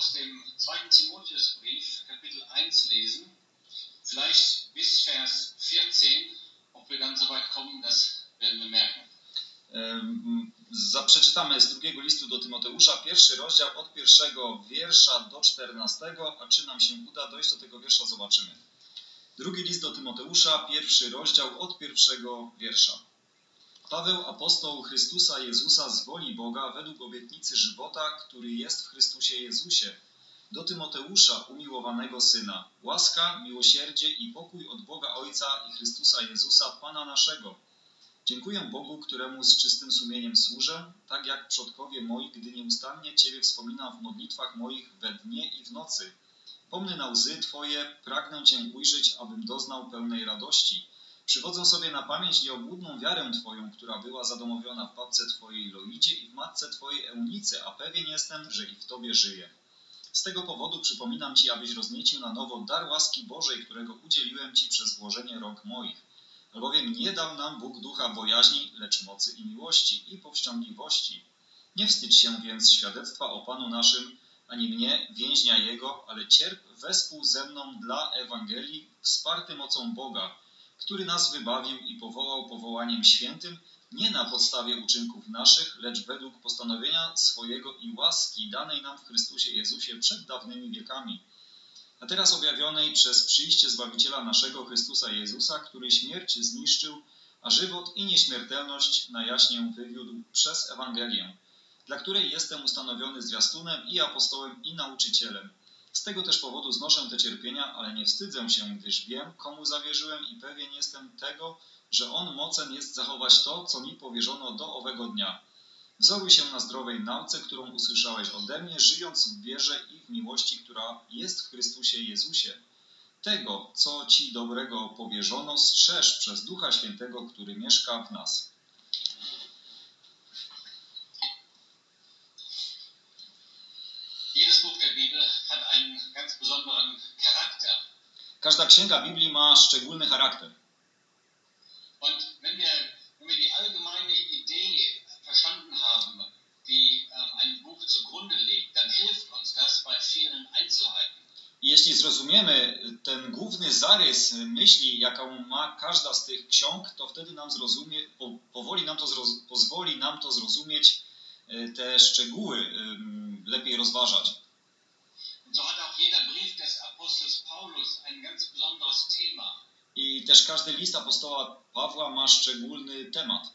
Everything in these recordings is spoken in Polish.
aus dem 2. Timotheusbrief, Kapitel 1 lesen, vielleicht bis Vers 14, ob wir dann so weit kommen, das werden wir merken. Przeczytamy z drugiego listu do Tymoteusza, 1 rozdział od 1 wiersza do 14, a czy nam się uda dojść do tego wiersza, zobaczymy. Drugi list do Tymoteusza, 1 rozdział od 1 wiersza. Paweł, apostoł Chrystusa Jezusa z woli Boga, według obietnicy żywota, który jest w Chrystusie Jezusie, do Tymoteusza, umiłowanego Syna, łaska, miłosierdzie i pokój od Boga Ojca i Chrystusa Jezusa, Pana naszego. Dziękuję Bogu, któremu z czystym sumieniem służę, tak jak przodkowie moi, gdy nieustannie Ciebie wspominam w modlitwach moich we dnie i w nocy. Pomny na łzy Twoje, pragnę Cię ujrzeć, abym doznał pełnej radości. Przywodzę sobie na pamięć nieobłudną wiarę Twoją, która była zadomowiona w babce Twojej Loidzie i w matce Twojej Eunice, a pewien jestem, że i w Tobie żyje. Z tego powodu przypominam Ci, abyś rozniecił na nowo dar łaski Bożej, którego udzieliłem Ci przez włożenie rąk moich. Albowiem nie dał nam Bóg ducha bojaźni, lecz mocy i miłości i powściągliwości. Nie wstydź się więc świadectwa o Panu naszym, ani mnie, więźnia Jego, ale cierp wespół ze mną dla Ewangelii, wsparty mocą Boga, który nas wybawił i powołał powołaniem świętym, nie na podstawie uczynków naszych, lecz według postanowienia swojego i łaski danej nam w Chrystusie Jezusie przed dawnymi wiekami. A teraz objawionej przez przyjście Zbawiciela naszego Chrystusa Jezusa, który śmierć zniszczył, a żywot i nieśmiertelność na jaśnię wywiódł przez Ewangelię, dla której jestem ustanowiony zwiastunem i apostołem i nauczycielem. Z tego też powodu znoszę te cierpienia, ale nie wstydzę się, gdyż wiem, komu zawierzyłem i pewien jestem tego, że On mocen jest zachować to, co mi powierzono do owego dnia. Wzoruj się na zdrowej nauce, którą usłyszałeś ode mnie, żyjąc w wierze i w miłości, która jest w Chrystusie Jezusie. Tego, co Ci dobrego powierzono, strzeż przez Ducha Świętego, który mieszka w nas. Jedes Buch der Bibel hat einen ganz besonderen Charakter. Każda księga Biblii ma szczególny charakter. Und wenn wir die allgemeine Idee verstanden haben, die ein Buch zugrunde legt, dann hilft uns das bei vielen Einzelheiten. Jeśli zrozumiemy ten główny zarys myśli, jaką ma każda z tych ksiąg, to wtedy pozwoli nam to zrozumieć te szczegóły, lepiej rozważać. So hat auch jeder Brief des Apostels Paulus ein ganz besonderes Thema. I też każdy list apostoła Pawła ma szczególny temat.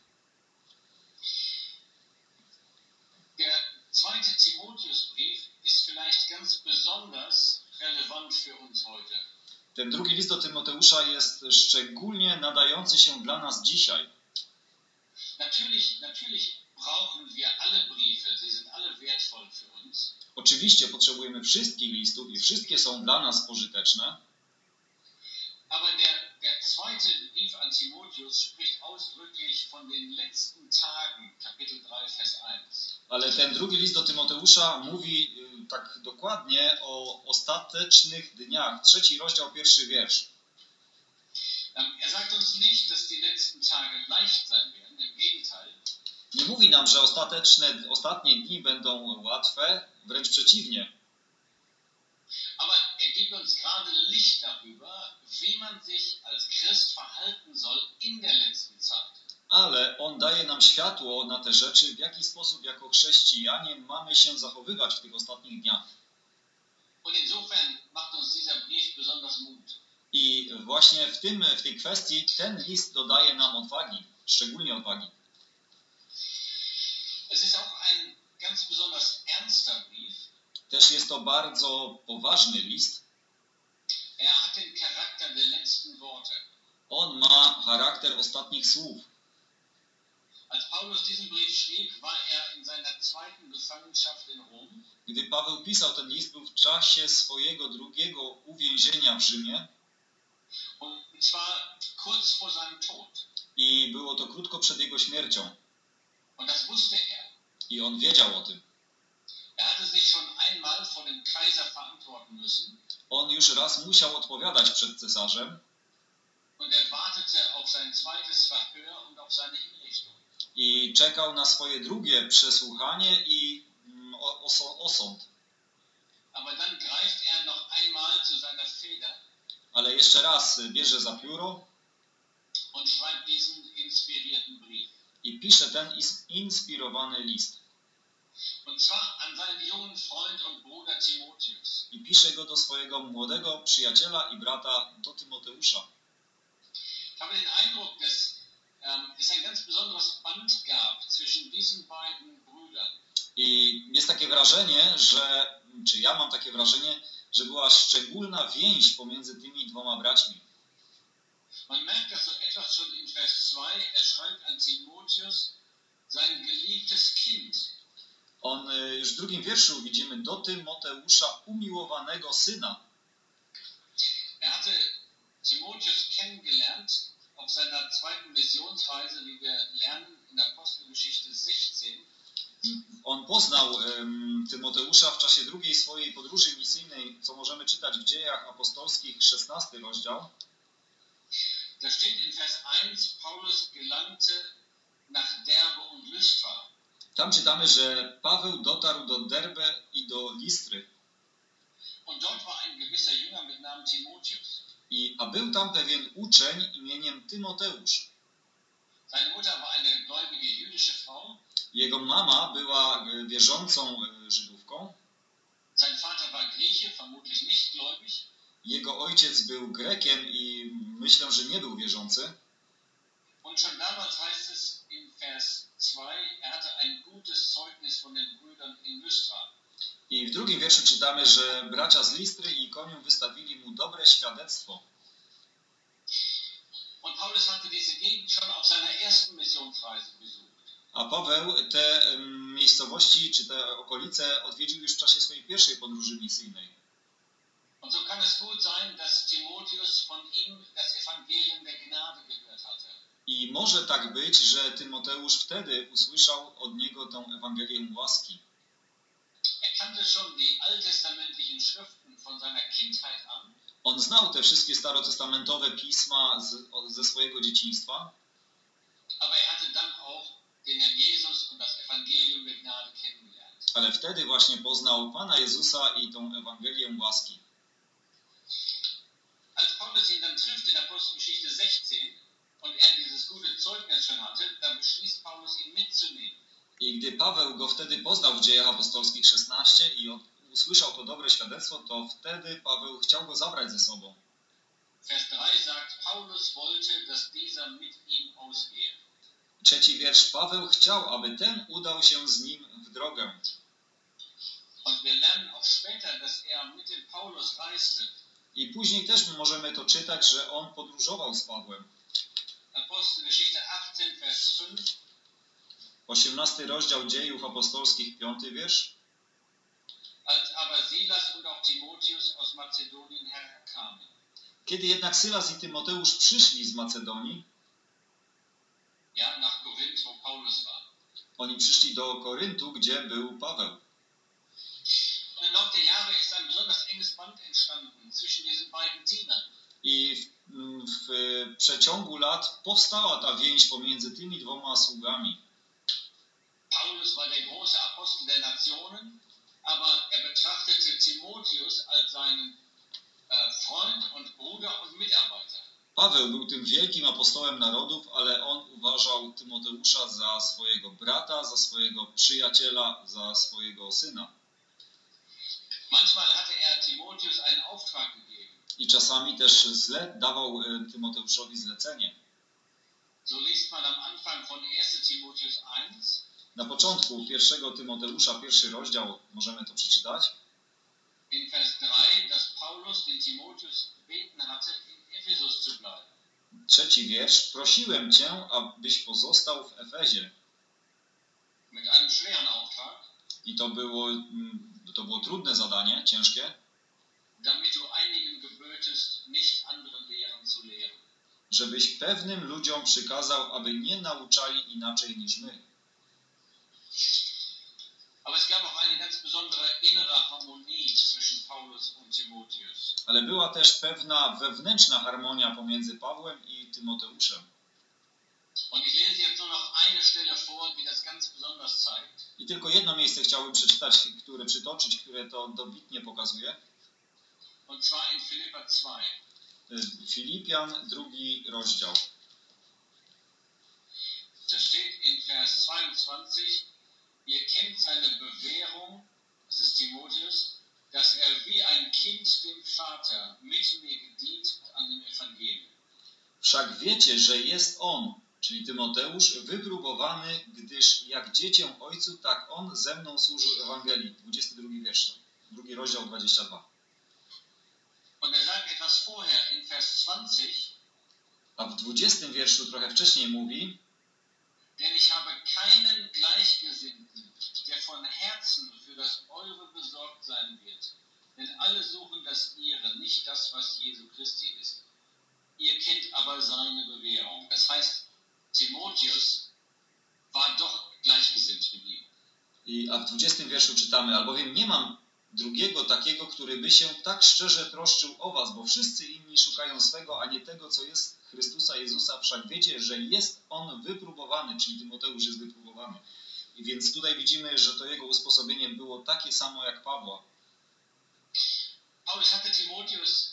Der 2. Timotheusbrief ist vielleicht ganz besonders relevant für uns heute. Ten drugi list do Tymoteusza jest szczególnie nadający się dla nas dzisiaj. Natürlich brauchen wir alle Briefe, sie sind alle wertvoll für uns. Oczywiście potrzebujemy wszystkich listów i wszystkie są dla nas pożyteczne. Aber der zweite Brief an Timotheus spricht ausdrücklich von den letzten Tagen, Kapitel 3, Vers 1. Ale ten drugi list do Tymoteusza mówi tak dokładnie o ostatecznych dniach. 3 rozdział, 1 wiersz. Er sagt uns nicht, dass die letzten Tage leicht sein werden, im Gegenteil. Nie mówi nam, że ostatnie dni będą łatwe, wręcz przeciwnie. Aber er gibt uns gerade Licht darüber, wie man sich als Christ verhalten soll in der letzten Zeit. Ale on daje nam światło na te rzeczy, w jaki sposób jako chrześcijanie mamy się zachowywać w tych ostatnich dniach. Und insofern macht uns dieser Brief besonders Mut. I właśnie w tej kwestii ten list dodaje nam odwagi, szczególnie odwagi. Es ist auch ein ganz besonders ernster Brief. Też jest to bardzo poważny list. Er hat den Charakter der letzten Worte. On ma charakter ostatnich słów. Als Paulus diesen Brief schrieb, war er in seiner zweiten Gefangenschaft in Rom. Gdy Paweł pisał ten list, był w czasie swojego drugiego uwięzienia w Rzymie. Und zwar kurz vor seinem Tod. I było to krótko przed jego śmiercią. Und das wusste er. I on wiedział o tym. Er hatte sich schon einmal vor dem Kaiser verantworten müssen. On już raz musiał odpowiadać przed cesarzem. Und er wartete auf sein zweites Verhör und auf seine Hinrichtung. I czekał na swoje drugie przesłuchanie i osąd. Aber teraz bierze za pióro und schreibt diesen inspirierten Brief. i pisze ten inspirowany list. Und zwar an seinen jungen Freund und Bruder Timotheus. I pisze go do swojego młodego przyjaciela i brata, do Tymoteusza. Ich habe den Eindruck, dass es ein ganz besonderes Band gab zwischen diesen beiden Brüdern. I jest takie wrażenie, czy ja mam takie wrażenie, że była szczególna więź pomiędzy tymi dwoma braćmi. Man merkt das so etwas schon in Vers 2. Er schreibt an Timotheus, sein geliebtes Kind. On już w drugim wierszu widzimy do Tymoteusza umiłowanego syna. Er hatte Timotheus kennengelernt auf seiner zweiten Missionsreise, wie wir lernen in Apostelgeschichte 16. On poznał Tymoteusza w czasie drugiej swojej podróży misyjnej, co możemy czytać w Dziejach Apostolskich, 16 rozdział. Da steht in Vers 1, Paulus gelangte nach Derbe und Lystra. Tam czytamy, że Paweł dotarł do Derbe i do Listry. Und dort war ein gewisser Jünger mit Namen Timotheus. A był tam pewien uczeń imieniem Tymoteusz. Seine Mutter war eine gläubige jüdische Frau. Jego mama była wierzącą Żydówką. Sein Vater war Grieche, vermutlich nicht gläubig. Jego ojciec był Grekiem i myślę, że nie był wierzący. Und schon damals heißt es in Vers 2, er hatte ein gutes Zeugnis von den Brüdern in Lystra. I w drugim wierszu czytamy, że bracia z Listry i Ikonium wystawili mu dobre świadectwo. Und Paulus hatte diese Gegend schon auf seiner ersten Missionsreise besucht. A Paweł te miejscowości czy te okolice odwiedził już w czasie swojej pierwszej podróży misyjnej. Und so kann es gut sein, dass Timotheus von ihm das Evangelium der Gnade gehört hatte. I może tak być, że Tymoteusz wtedy usłyszał od niego tę Ewangelię łaski. Er kannte schon die alttestamentlichen Schriften von seiner Kindheit an. On znał te wszystkie starotestamentowe pisma ze swojego dzieciństwa. Aber er hatte dann auch den Herrn Jesus und das Evangelium der Gnade kennengelernt. Ale wtedy właśnie poznał Pana Jezusa i tą Ewangelię łaski. Als Paulus ihn dann trifft in Apostelgeschichte 16 und er dieses gute Zeugnis schon hatte, da beschließt Paulus ihn mitzunehmen. I gdy Paweł go wtedy poznał w Dziejach Apostolskich 16 i usłyszał to dobre świadectwo, to wtedy Paweł chciał go zabrać ze sobą. Vers 3 sagt, Paulus wollte, dass dieser mit ihm ausgehe. 3 wiersz. Paweł chciał, aby ten udał się z nim w drogę. Und wir lernen auch später, dass er mit dem Paulus reiste. I później też możemy to czytać, że on podróżował z Pawłem. Apostelgeschichte 18, Vers 5. 18 rozdział Dziejów Apostolskich, 5 wiersz. Als aber Silas und auch Timotheus aus Mazedonien herkamen. Kiedy jednak Sylas i Tymoteusz przyszli z Macedonii, Ja, nach Korinth, wo Paulus war. oni przyszli do Koryntu, gdzie był Paweł. Und im Laufe der Jahre ist ein besonders enges Band entstanden zwischen diesen beiden Dienern. I w przeciągu lat powstała ta więź pomiędzy tymi dwoma sługami. Paulus war der große Apostel der Nationen, aber er betrachtete Timotheus als seinen Freund und Bruder und Mitarbeiter. Paweł był tym wielkim apostołem narodów, ale on uważał Tymoteusza za swojego brata, za swojego przyjaciela, za swojego syna. Manchmal hatte er Timotheus einen Auftrag gegeben. I czasami też dawał Tymoteuszowi zlecenie. So liest man am Anfang von 1. Timotheus 1. Na początku 1 Tymoteusza, 1 rozdział, możemy to przeczytać. In Vers 3, dass Paulus den Timotheus gebeten hatte, in Ephesus zu bleiben. 3 wiersz. Prosiłem cię, abyś pozostał w Efezie. Mit einem schweren Auftrag. I to było trudne zadanie, ciężkie. Damit du einigen gebötest, nicht anderen Lehren zu lehren. Żebyś pewnym ludziom przykazał, aby nie nauczali inaczej niż my. Aber es gab auch eine ganz besondere innere Harmonie zwischen Paulus und Timotheus. Ale była też pewna wewnętrzna harmonia pomiędzy Pawłem i Tymoteuszem. Und ich lese jetzt nur noch eine Stelle vor, die das ganz besonders zeigt. I tylko jedno miejsce chciałbym przeczytać, które to dobitnie pokazuje. Und zwar in Philipper 2. Filipian, 2 rozdział. Da steht in Vers 22, ihr kennt seine Bewährung, das ist Timotheus, dass wie ein Kind dem Vater mit mir gedient hat an dem Evangelium. Wszak wiecie, że jest on, czyli Tymoteusz, wypróbowany, gdyż jak dziecię ojcu, tak on ze mną służył Ewangelii. 22 wiersz, 2 rozdział 22. Und sagt etwas vorher, in Vers 20, a w 20 wierszu trochę wcześniej mówi: denn ich habe keinen Gleichgesinnten, der von Herzen für das Eure besorgt sein wird. Denn alle suchen das Ihre, nicht das, was Jesu Christi ist. Ihr kennt aber seine Bewährung. Das heißt, Timotheus war doch gleichgesinnt mit ihm. A w 20 wierszu czytamy: albowiem nie mam drugiego takiego, który by się tak szczerze troszczył o was, bo wszyscy inni szukają swego, a nie tego, co jest Chrystusa Jezusa. Wszak wiecie, że jest on wypróbowany, czyli Tymoteusz jest wypróbowany. I więc tutaj widzimy, że to jego usposobienie było takie samo jak Pawła. Paulus hatte Timotheus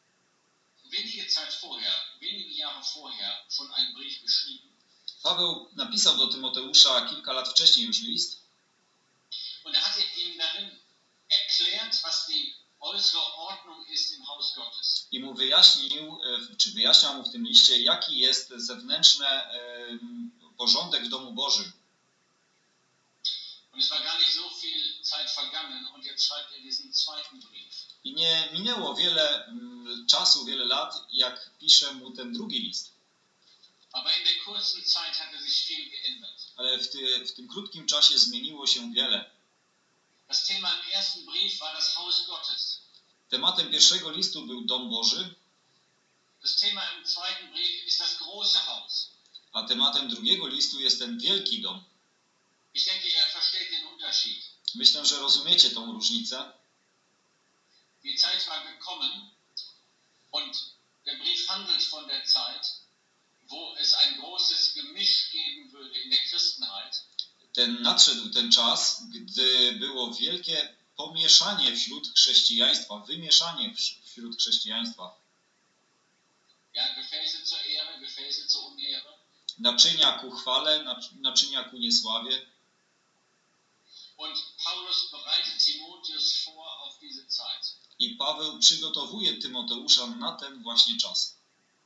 wenige Jahre vorher schon einen Brief geschrieben. Paweł napisał do Tymoteusza kilka lat wcześniej już list. Und hatte ihm darin erklärt, was die äußere Ordnung ist im Haus Gottes. I mu wyjaśniał mu w tym liście, jaki jest zewnętrzny porządek w domu Bożym. Und es war gar nicht so viel Zeit vergangen und jetzt schreibt diesen zweiten Brief. I nie minęło wiele czasu, wiele lat, jak pisze mu ten drugi list. Aber in der kurzen Zeit hatte sich viel geändert. Ale w tym krótkim czasie zmieniło się wiele. Das Thema im ersten Brief war das Haus Gottes. Tematem pierwszego listu był dom Boży. Das Thema im zweiten Brief ist das große Haus. A tematem drugiego listu jest ten wielki dom. Ich denke, ihr versteht den Unterschied. Myślę, że rozumiecie tą różnicę. Die Zeit war gekommen und der Brief handelt von der Zeit, wo es ein großes Gemisch geben würde in der Christenheit. Nadszedł ten czas, gdy było wielkie pomieszanie wśród chrześcijaństwa, wymieszanie wśród chrześcijaństwa. Ja, Gefäße zur Ehre, Gefäße zur Unehre. Naczynia ku chwale, naczynia ku niesławie. Und Paulus bereitet Timotheus vor auf diese Zeit. I Paweł przygotowuje Tymoteusza na ten właśnie czas.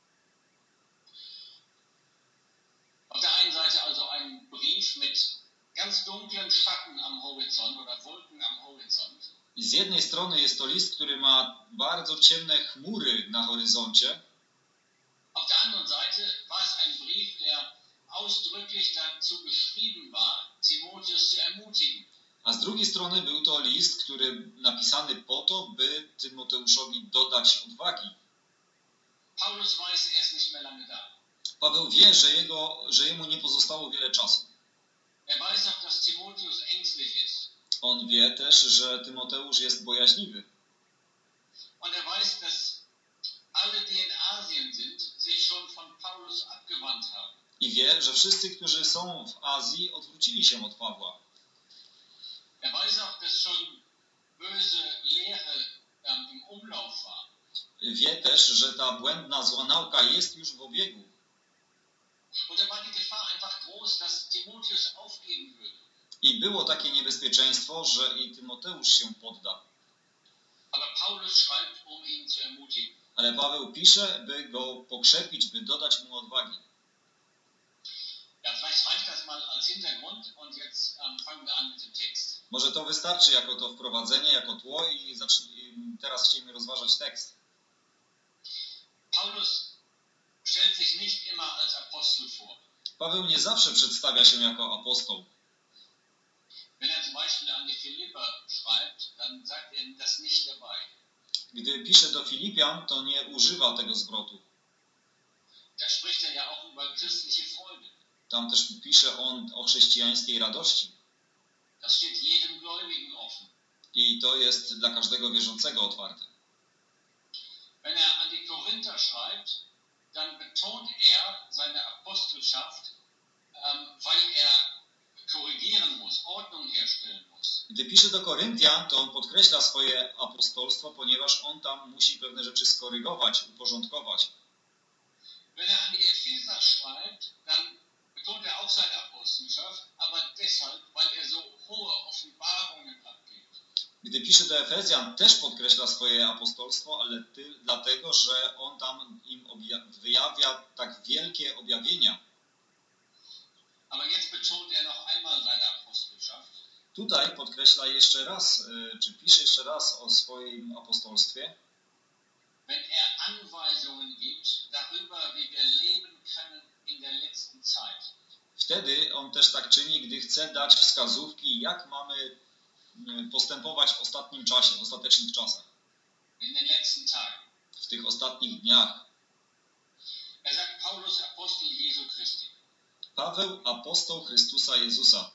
Auf der einen Seite also ein Brief mit ganz dunklen Schatten am Horizont oder Wolken am Horizont. I z jednej strony jest to list, który ma bardzo ciemne chmury na horyzoncie. Auf der anderen Seite war es ein Brief, der ausdrücklich dazu geschrieben war, Timotheus zu ermutigen. A z drugiej strony był to list, który napisany po to, by Tymoteuszowi dodać odwagi. Paulus weiß, er ist nicht mehr lange da. Paweł wie, że jemu nie pozostało wiele czasu. Er weiß auch, dass Timotheus ängstlich ist. On wie też, że Tymoteusz jest bojaźliwy. Und er weiß, dass alle, die in Asien sind, sich schon von Paulus abgewandt haben. I wie, że wszyscy, którzy są w Azji, odwrócili się od Pawła. Er weiß auch, dass schon böse Lehre im Umlauf war. Wie też, że ta błędna, zła nauka jest już w obiegu. Und da war die Gefahr einfach groß, dass Timotheus aufgeben würde. I było takie niebezpieczeństwo, że i Tymoteusz się podda. Aber Paulus schreibt, ihn zu ermutigen. Ale Paweł pisze, by go pokrzepić, by dodać mu odwagi. Ja, vielleicht reicht das mal als Hintergrund und jetzt fangen wir an mit dem Text. Może to wystarczy jako to wprowadzenie, jako tło i teraz chcielibyśmy rozważać tekst. Paulus stellt sich nicht immer als Apostel vor. Paweł nie zawsze przedstawia się jako apostoł. Wenn er zum Beispiel an die Philipper schreibt, dann sagt er das nicht dabei. Gdy pisze do Filipian, to nie używa tego zwrotu. Da spricht er ja auch über christliche Freude. Tam też pisze on o chrześcijańskiej radości. Das steht jedem Gläubigen offen. I to jest dla każdego wierzącego otwarte. Wenn er an die Korinther schreibt, dann betont er seine Apostelschaft, weil er korrigieren muss, Ordnung herstellen muss. Gdy pisze do Koryntian, to on podkreśla swoje apostolstwo, ponieważ on tam musi pewne rzeczy skorygować, uporządkować. Wenn er an die Epheser schreibt, dann betont er auch seine Apostelschaft, aber deshalb, weil er so hohe Offenbarungen abgibt. Gdy pisze do Efezjan, też podkreśla swoje apostolstwo, ale dlatego, że on tam im wyjawia tak wielkie objawienia. Aber jetzt betont er noch einmal seine Apostelschaft. Tutaj podkreśla jeszcze raz, czy pisze jeszcze raz o swoim apostolstwie. Wenn er Anweisungen gibt darüber, wie wir leben können in der letzten Zeit. Wtedy on też tak czyni, gdy chce dać wskazówki, jak mamy postępować w ostatnim czasie, w ostatecznych czasach. In den letzten Tagen. W tych ostatnich dniach. Er sagt Paulus, Apostel Jesu Christi. Paweł, apostoł Chrystusa Jezusa.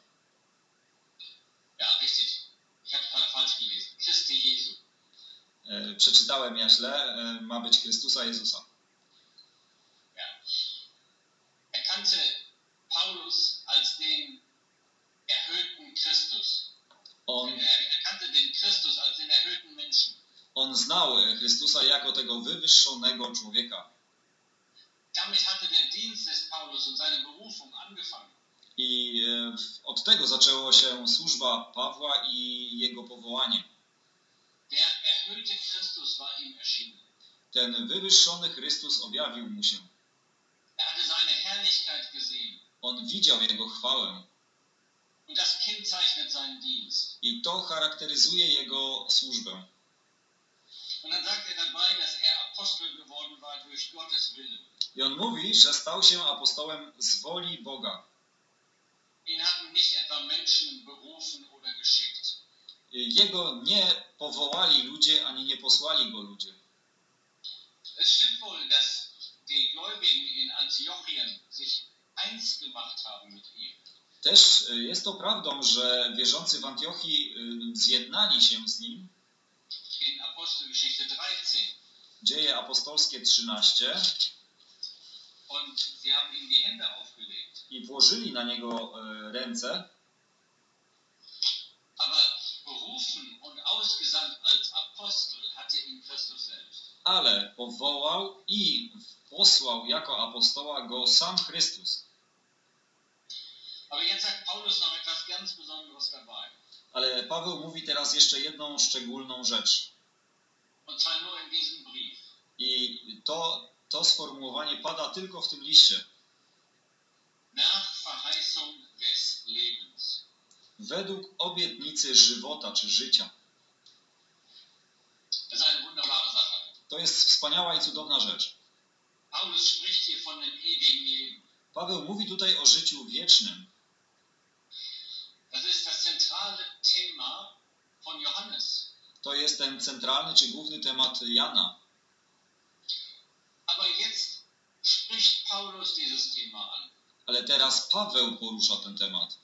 Ja, richtig. Ich habe gerade falsch gelesen. Christi Jesu. Przeczytałem ja źle, ma być Chrystusa Jezusa. Ja. Er kannte Paulus als den erhöhten Christus. Er kannte den Christus als den erhöhten Menschen. On znał Chrystusa jako tego wywyższonego człowieka. Damit hatte der Dienst des Paulus und seine Berufung angefangen. I od tego zaczęło się służba Pawła i jego powołanie. Der erhöhte Christus war ihm erschienen. Ten wywyższony Chrystus objawił mu się. Er hatte seine Herrlichkeit gesehen. On widział jego chwałę. Und das kennzeichnet seinen Dienst. I to charakteryzuje jego służbę. Und dann sagt er dabei, dass er Apostel geworden war durch Gottes Willen. I on mówi, że stał się apostołem z woli Boga. Ihn hatten nicht etwa Menschen berufen oder geschickt. Jego nie powołali ludzie, ani nie posłali go ludzie. Es stimmt wohl, dass die Gläubigen in Antiochien sich eins gemacht haben mit ihm. Też jest to prawdą, że wierzący w Antiochii zjednali się z nim. In Apostelgeschichte 13. Dzieje apostolskie 13. Und sie haben ihm die Hände aufgelegt. I włożyli na niego ręce. Aber berufen und ausgesandt als Apostel hatte ihn Christus selbst. Ale powołał i posłał jako apostoła go sam Chrystus. Aber jetzt sagt Paulus noch etwas ganz Besonderes dabei. Ale Paweł mówi teraz jeszcze jedną szczególną rzecz. Und zwar nur in diesem Brief. I to sformułowanie pada tylko w tym liście. Nach Verheißung des Lebens. Według obietnicy żywota czy życia. Das ist eine wunderbare Sache. To jest wspaniała i cudowna rzecz. Paulus spricht hier von dem ewigen Leben. Paweł mówi tutaj o życiu wiecznym. Das ist das zentrale Thema von Johannes. To jest ten centralny czy główny temat Jana. Aber jetzt spricht Paulus dieses Thema an. Ale teraz Paweł porusza ten temat.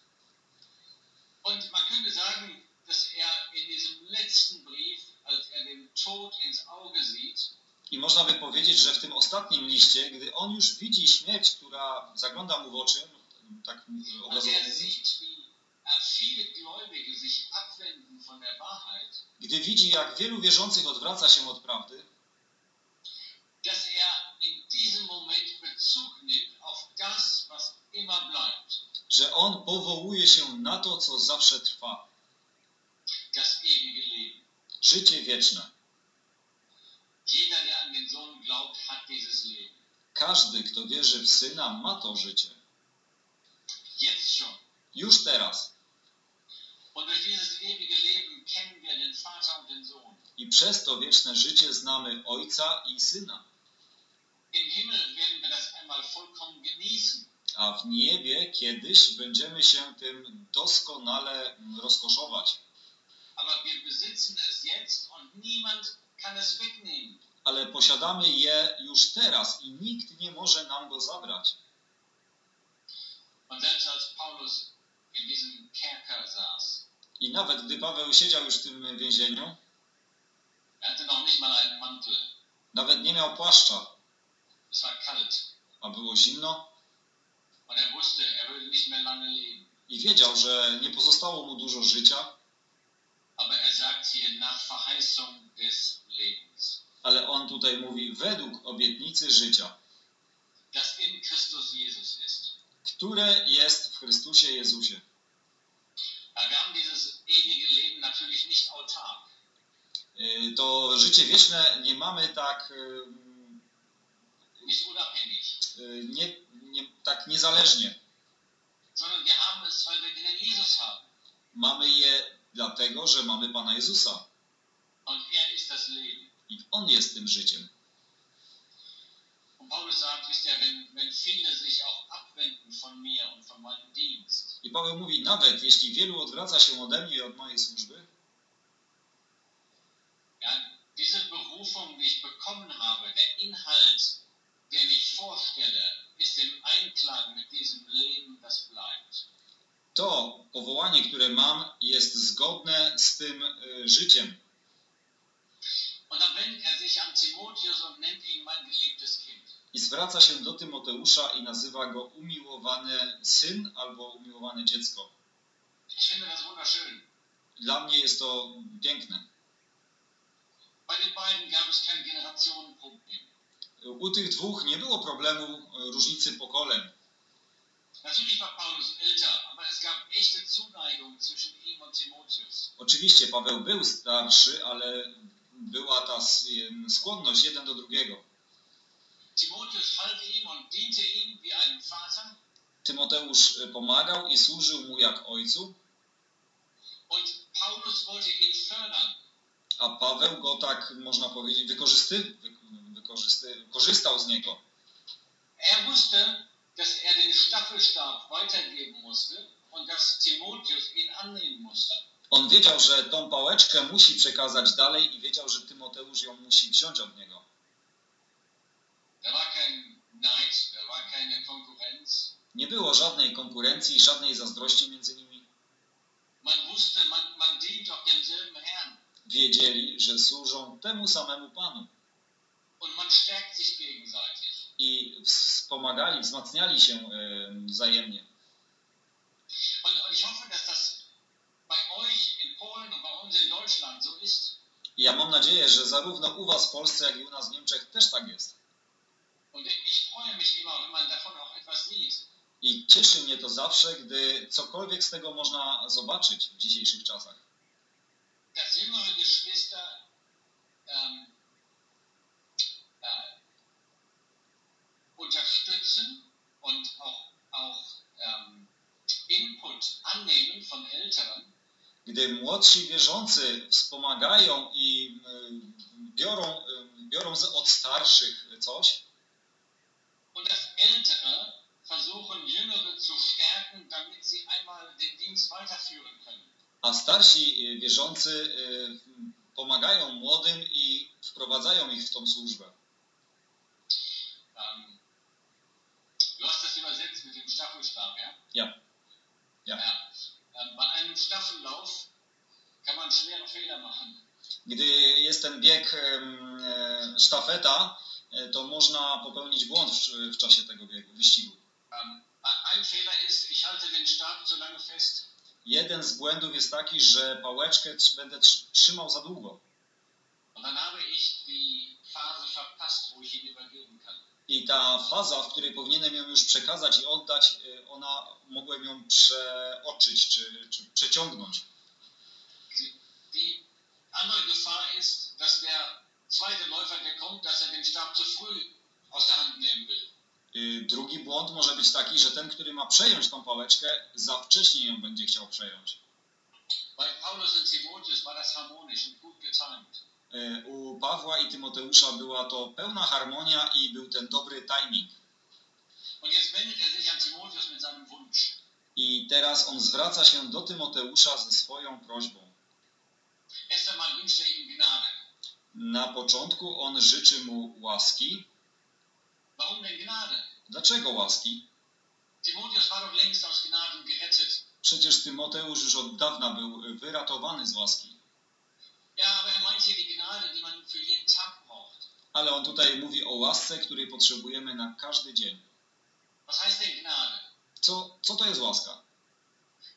Und man könnte sagen, dass er in diesem letzten Brief, als er den Tod ins Auge sieht, I można by powiedzieć, że w tym ostatnim liście, gdy on już widzi śmierć, która zagląda mu w oczy, tak als obrazowo er mówiąc, sieht, wie viele Gläubige sich abwenden von der Wahrheit, gdy widzi, jak wielu wierzących odwraca się od prawdy, dass er in diesem Moment Bezug nimmt auf das, was immer bleibt, że on powołuje się na to, co zawsze trwa. das ewige Leben. Życie wieczne. Jeder, der an den Sohn glaubt, hat dieses Leben. Każdy, kto wierzy w Syna, ma to życie. Jetzt schon. Już teraz. Und durch dieses ewige Leben kennen wir den Vater und den Sohn. I przez to wieczne życie znamy Ojca i Syna. Im Himmel werden wir das einmal vollkommen genießen. A w niebie kiedyś będziemy się tym doskonale rozkoszować. Aber wir besitzen es jetzt und niemand kann es wegnehmen. Ale posiadamy je już teraz i nikt nie może nam go zabrać. Und selbst als Paulus in diesem Kerker saß, I nawet gdy Paweł siedział już w tym więzieniu, er hatte noch nicht mal einen Mantel. nawet nie miał płaszcza, Es war kalt a było zimno und er wusste, er würde nicht mehr lange leben. i wiedział, że nie pozostało mu dużo życia, aber er sagt hier nach Verheißung des Lebens. ale on tutaj mówi według obietnicy życia, Das in Christus Jesus ist. które jest w Chrystusie Jezusie. Wir haben dieses ewige Leben natürlich nicht autark. To życie wieczne nie mamy tak, Nicht unabhängig. tak niezależnie. Sondern wir haben es, weil wir den Jesus haben. Mamy je dlatego, że mamy Pana Jezusa. Und er ist das Leben. I On jest tym życiem. Und Paulus sagt, wisst ihr, wenn viele sich auch abwenden von mir und von meinem Dienst, I Paweł mówi, nawet jeśli wielu odwraca się ode mnie i od mojej służby, ja, diese Berufung, die ich bekommen habe, der Inhalt, den ich vorstelle, ist im Einklang mit diesem Leben, das bleibt. to powołanie, które mam, jest zgodne z tym życiem. Und dann wendet er sich an Timotheus und nennt ihn mein geliebtes Kind. I zwraca się do Tymoteusza i nazywa go umiłowany syn albo umiłowane dziecko. Ich finde das wunderschön. Dla mnie jest to piękne. Bei den beiden gab es kein Generationenproblem. U tych dwóch nie było problemu różnicy pokoleń. Natürlich war Paulus älter, aber es gab echte Zuneigung zwischen ihm und Timotheus. Oczywiście Paweł był starszy, ale była ta skłonność jeden do drugiego. Timotheus half ihm und diente ihm wie einem Vater. Tymoteusz pomagał i służył mu jak ojcu, Und Paulus wollte ihn fördern. a Paweł go, tak można powiedzieć, korzystał z niego. Er wusste, dass er den Staffelstab weitergeben musste und dass Timotheus ihn annehmen musste. On wiedział, że tą pałeczkę musi przekazać dalej i wiedział, że Tymoteusz ją musi wziąć od niego. Da war kein Neid, da war keine Konkurrenz. Nie było żadnej konkurencji, żadnej zazdrości między nimi. Man wusste, man dient doch demselben Herrn. Wiedzieli, że służą temu samemu Panu. Und man stärkt sich gegenseitig. I wspomagali, wzmacniali się wzajemnie. Und ich hoffe, dass das bei euch in Polen und bei uns in Deutschland so ist. I ja mam nadzieję, że zarówno u was w Polsce, jak i u nas w Niemczech też tak jest. Und ich freue mich immer, wenn man davon auch etwas sieht. I cieszy mnie to zawsze, gdy cokolwiek z tego można zobaczyć w dzisiejszych czasach. Dass jüngere Geschwister unterstützen und auch Input annehmen von Älteren. Gdy młodsi wierzący wspomagają i biorą od starszych coś, Und dass Ältere versuchen, Jüngere zu stärken, damit sie einmal den Dienst weiterführen können. a starsi wierzący pomagają młodym i wprowadzają ich w tą służbę. Du hast das übersetzt mit dem Staffelstab, ja? Ja. Bei einem Staffellauf kann man schwere Fehler machen. Gdy jest ten bieg sztafeta, to można popełnić błąd w czasie tego wyścigu. Ein Fehler ist, ich halte den Stab zu lange fest. Jeden z błędów jest taki, że pałeczkę będę trzymał za długo. Und dann habe ich die Phase verpasst, wo ich ihn übergeben kann. I ta faza, w której powinienem ją już przekazać i oddać, mogłem ją przeoczyć czy przeciągnąć. Die andere Gefahr ist, dass der zweite Läufer, der kommt, dass er den Stab zu früh aus der Hand nehmen will. Drugi błąd może być taki, że ten, który ma przejąć tą pałeczkę, za wcześnie ją będzie chciał przejąć. Bei Paulus und Timotheus war das harmonisch und gut getimed. U Pawła i Tymoteusza była to pełna harmonia i był ten dobry timing. Und jetzt wendet er sich an Timotheus mit seinem Wunsch. I teraz on zwraca się do Tymoteusza ze swoją prośbą. Erst einmal wünscht er ihm Gnade. Na początku on życzy mu łaski. Warum denn Gnade? Dlaczego łaski? Timotheus war doch längst aus Gnaden gerettet. Przecież Tymoteusz już od dawna był wyratowany z łaski. Ja, aber er meint hier die Gnade, die man für jeden Tag braucht. Ale on tutaj mówi o łasce, której potrzebujemy na każdy dzień. Was heißt denn Gnade? Co to jest łaska?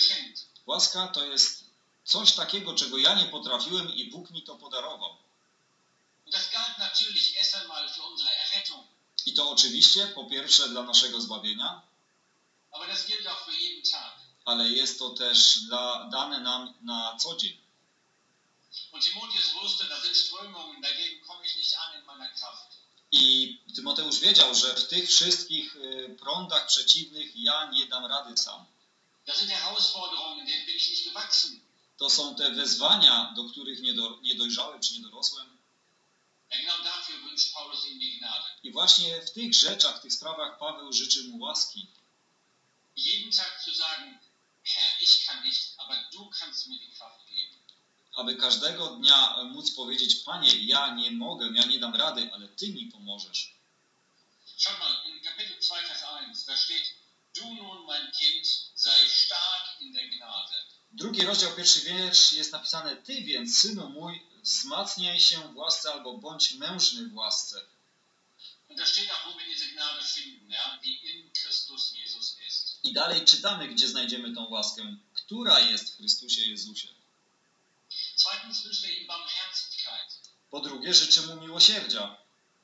geschenkt. Łaska to jest coś takiego, czego ja nie potrafiłem i Bóg mi to podarował. Und das galt natürlich erst einmal für unsere Errettung. I to oczywiście po pierwsze dla naszego zbawienia, Aber das gilt auch für jeden Tag. ale jest to też dane nam na co dzień. Und Timotheus wusste, da sind Strömungen, dagegen komme ich nicht an in meiner Kraft. I Tymoteusz wiedział, że w tych wszystkich prądach przeciwnych ja nie dam rady sam. Da sind Herausforderungen, denen bin ich nicht gewachsen. To są te wyzwania, do których nie dojrzałem czy nie dorosłem. Ja, genau dafür wünscht Paulus ihm die Gnade. I właśnie w tych rzeczach, w tych sprawach Paweł życzy mu łaski. Jeden Tag zu sagen, Herr, ich kann nicht, aber du kannst mir die Kraft geben. Aby każdego dnia móc powiedzieć, Panie, ja nie mogę, ja nie dam rady, ale Ty mi pomożesz. Schaut mal, in Kapitel 2, Vers 1, da steht, du nun, mein Kind, sei stark in der Gnade. Drugi rozdział, pierwszy wiersz jest napisane, Ty więc, synu mój, wzmacniaj się w łasce albo bądź mężny w łasce. Und da steht auch, wo wir diese Gnade finden, ja, die in Christus Jesus ist. I dalej czytamy, gdzie znajdziemy tą łaskę, która jest w Chrystusie Jezusie. Zweitens wünscht er ihm Barmherzigkeit. Po drugie, życzy mu miłosierdzia.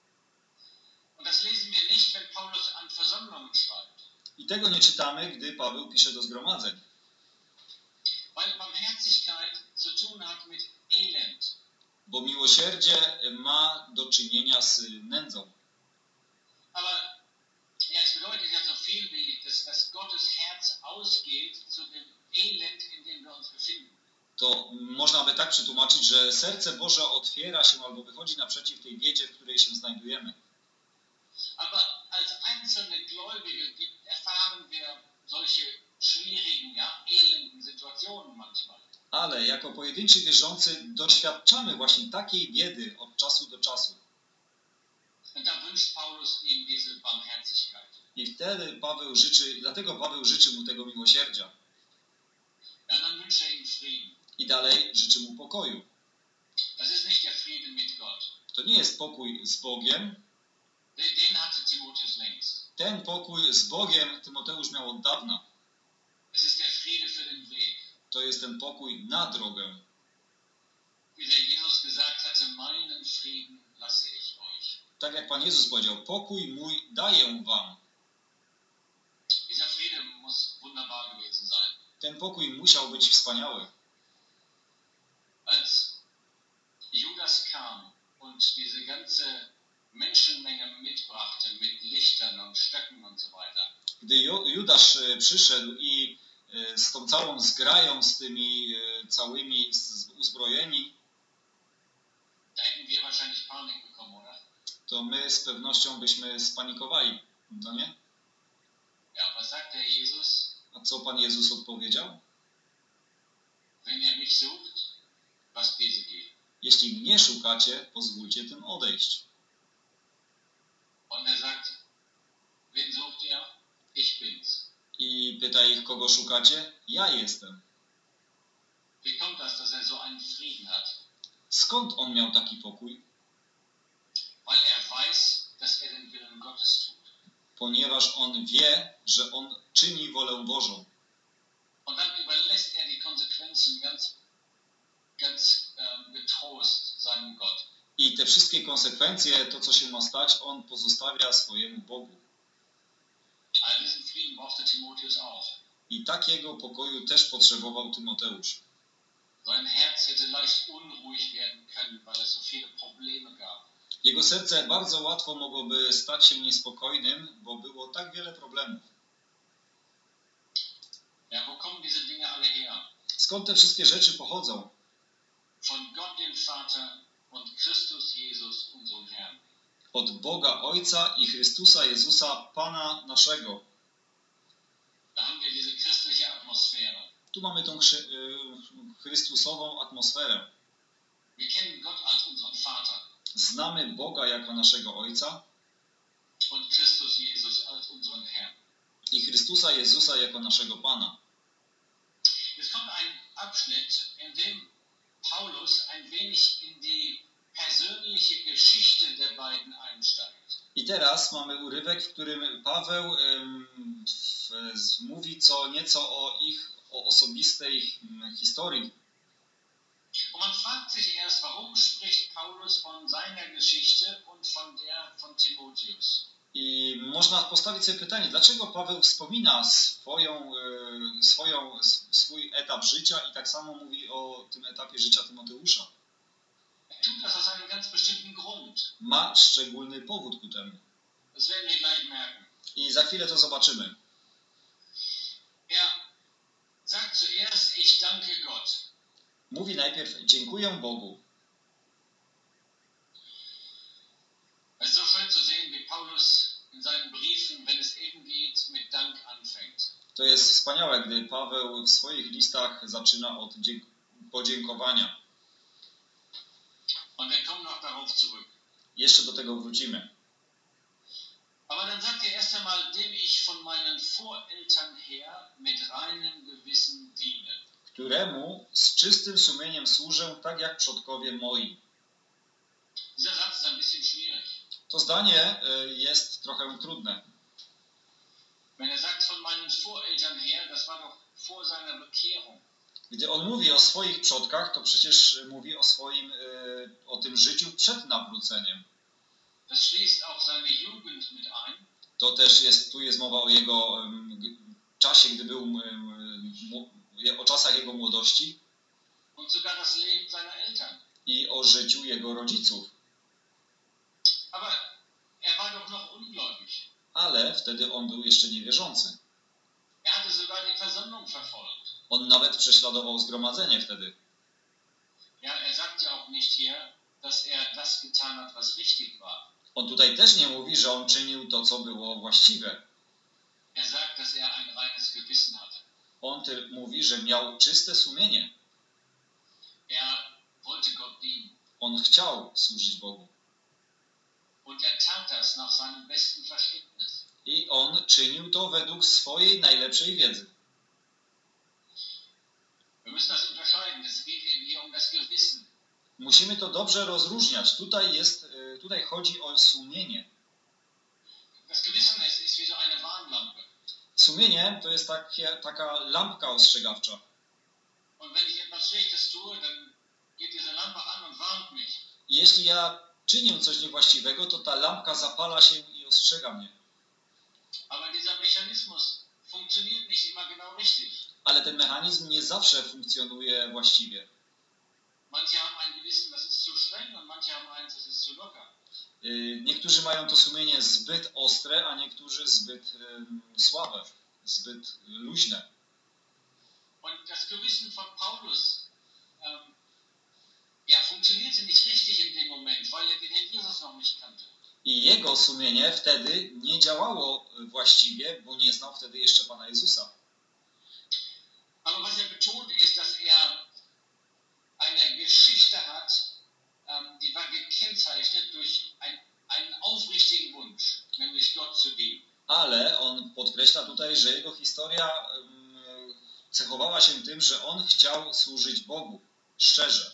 Und das lesen wir nicht, wenn Paulus an Versammlungen schreibt. I tego nie czytamy, gdy Paweł pisze do zgromadzeń. Weil Barmherzigkeit zu tun hat mit Elend. Bo miłosierdzie ma do czynienia z nędzą. Aber ja, es bedeutet ja so viel wie, dass Gottes Herz ausgeht zu dem Elend, in dem wir uns befinden. To można by tak przetłumaczyć, że serce Boże otwiera się albo wychodzi naprzeciw tej biedzie, w której się znajdujemy. Aber als einzelne Gläubige erfahren wir solche schwierigen, ja, elenden Situationen manchmal. Ale jako pojedynczy wierzący doświadczamy właśnie takiej biedy od czasu do czasu. Und da wünscht Paulus ihm diese Barmherzigkeit. I dlatego Paweł życzy mu tego miłosierdzia. Ja, dann wünscht er ihm Frieden. I dalej życzy mu pokoju. Das ist nicht der Frieden mit Gott. To nie jest pokój z Bogiem. Den hatte Timotheus längst. Ten pokój z Bogiem Tymoteusz miał od dawna. Es ist der Friede für den Weg. To jest ten pokój na drogę. Wie der Jesus gesagt hatte, meinen Frieden lasse ich euch. Tak jak Pan Jezus powiedział, pokój mój daję wam. Dieser Friede muss wunderbar gewesen sein. Ten pokój musiał być wspaniały. Als Judas kam und diese ganze Menschenmenge mitbrachte mit Lichtern und Stöcken und so weiter. Gdy Judasz przyszedł i z tą całą zgrają, z tymi całymi uzbrojeni, Da hätten wir wahrscheinlich Panik bekommen, oder? to my z pewnością byśmy spanikowali, no nie? Ja, was sagt der Jesus? A co Pan Jezus odpowiedział? Wenn ihr mich sucht, lasst diese gehen. Jeśli mnie szukacie, pozwólcie tym odejść. Und er sagt, wen sucht ihr? Ich bin's. I pyta ich, kogo szukacie? Ja jestem. Wie kommt das, dass er so einen Frieden hat? Skąd on miał taki pokój? Weil er weiß, dass er den Willen Gottes tut. Ponieważ on wie, że on czyni wolę Bożą. Und dann überlässt er die Konsequenzen ganz getrost seinem Gott. I te wszystkie konsekwencje, to co się ma stać, on pozostawia swojemu Bogu. All diesen Frieden brauchte Timotheus auch. I takiego pokoju też potrzebował Tymoteusz. Sein Herz hätte leicht unruhig werden können, weil es so viele Probleme gab. Jego serce bardzo łatwo mogłoby stać się niespokojnym, bo było tak wiele problemów. Ja, wo kommen diese Dinge alle her? Skąd te wszystkie rzeczy pochodzą? Von Gott dem Vater und Christus Jesus, unserem Herrn. Od Boga Ojca i Chrystusa Jezusa, Pana naszego. Da haben wir diese christliche Atmosphäre. Tu mamy tą chrystusową atmosferę. Wir kennen Gott als unseren Vater Znamy Boga jako naszego Ojca und Christus Jesus als unseren Herrn. i Chrystusa Jezusa jako naszego Pana. Es kommt ein Abschnitt, in dem Paulus ein wenig in die persönliche Geschichte der beiden einsteigt. I teraz mamy urywek, w którym Paweł mówi nieco o osobistej historii. Und man fragt sich erst, warum spricht Paulus von seiner Geschichte und von der von Timotheus? I można postawić sobie pytanie, dlaczego Paweł wspomina swój etap życia i tak samo mówi o tym etapie życia Tymoteusza. Er tut das aus einem ganz bestimmten Grund. Ma szczególny powód ku temu. Das werden wir gleich merken. I za chwilę to zobaczymy. Er sagt zuerst, ich danke Gott. Mówi najpierw, dziękuję Bogu. Es ist so schön zu sehen, wie Paulus in seinen Briefen, wenn es eben geht, mit Dank anfängt. To jest wspaniałe, gdy Paweł w swoich listach zaczyna od podziękowania. Und wir kommen noch darauf zurück. Jeszcze do tego wrócimy. Aber dann sagt er erst einmal, dem ich von meinen Voreltern her mit reinem Gewissen diene. Któremu z czystym sumieniem służę, tak jak przodkowie moi. Dieser Satz ist ein bisschen schwierig. To zdanie jest trochę trudne. Wenn er sagt von meinen Voreltern her, das war doch vor seiner Bekehrung. Gdy on mówi o swoich przodkach, to przecież mówi o tym życiu przed nawróceniem. Das schließt auch seine Jugend mit ein. To też tu jest mowa o jego czasie, gdy był o czasach jego młodości. Und sogar das Leben seiner Eltern. I o życiu jego rodziców. Aber er war doch noch ungläubig. Ale wtedy on był jeszcze niewierzący. Er hatte sogar die Versammlung verfolgt. On nawet prześladował zgromadzenie wtedy. Ja, er sagt ja auch nicht hier, dass er das getan hat, was richtig war. On tutaj też nie mówi, że on czynił to, co było właściwe. Er sagt, dass er ein reines Gewissen hatte. On mówi, że miał czyste sumienie. Er wollte Gott dienen. On chciał służyć Bogu. Und er tat das nach seinem besten Verständnis. I on czynił to według swojej najlepszej wiedzy. Wir müssen das unterscheiden. Es geht hier um das Gewissen. Musimy to dobrze rozróżniać. Tutaj chodzi o sumienie. Das Gewissen ist wie so eine Warnlampe. Sumienie to jest taka lampka ostrzegawcza. Und wenn ich etwas Schlechtes tue, dann geht diese Lampe an und warnt mich. I jeśli ja czynię coś niewłaściwego, to ta lampka zapala się i ostrzega mnie. Aber dieser Mechanismus funktioniert nicht immer genau richtig. Ale ten mechanizm nie zawsze funkcjonuje właściwie. Manche haben ein Gewissen, das ist zu streng, und manche haben eins, das ist zu locker. Niektórzy mają to sumienie zbyt ostre, a niektórzy zbyt słabe, zbyt luźne. Und das Gewissen von Paulus funktionierte nicht richtig in dem Moment, weil er den Herrn Jesus noch nicht kannte. I jego sumienie wtedy nie działało właściwie, bo nie znał wtedy jeszcze Pana Jezusa. Aber was er betont ist, dass er eine Geschichte hat, die war gekennzeichnet durch einen aufrichtigen Wunsch, nämlich Gott zu dienen. Ale on podkreśla tutaj, że jego historia cechowała się tym, że on chciał służyć Bogu szczerze.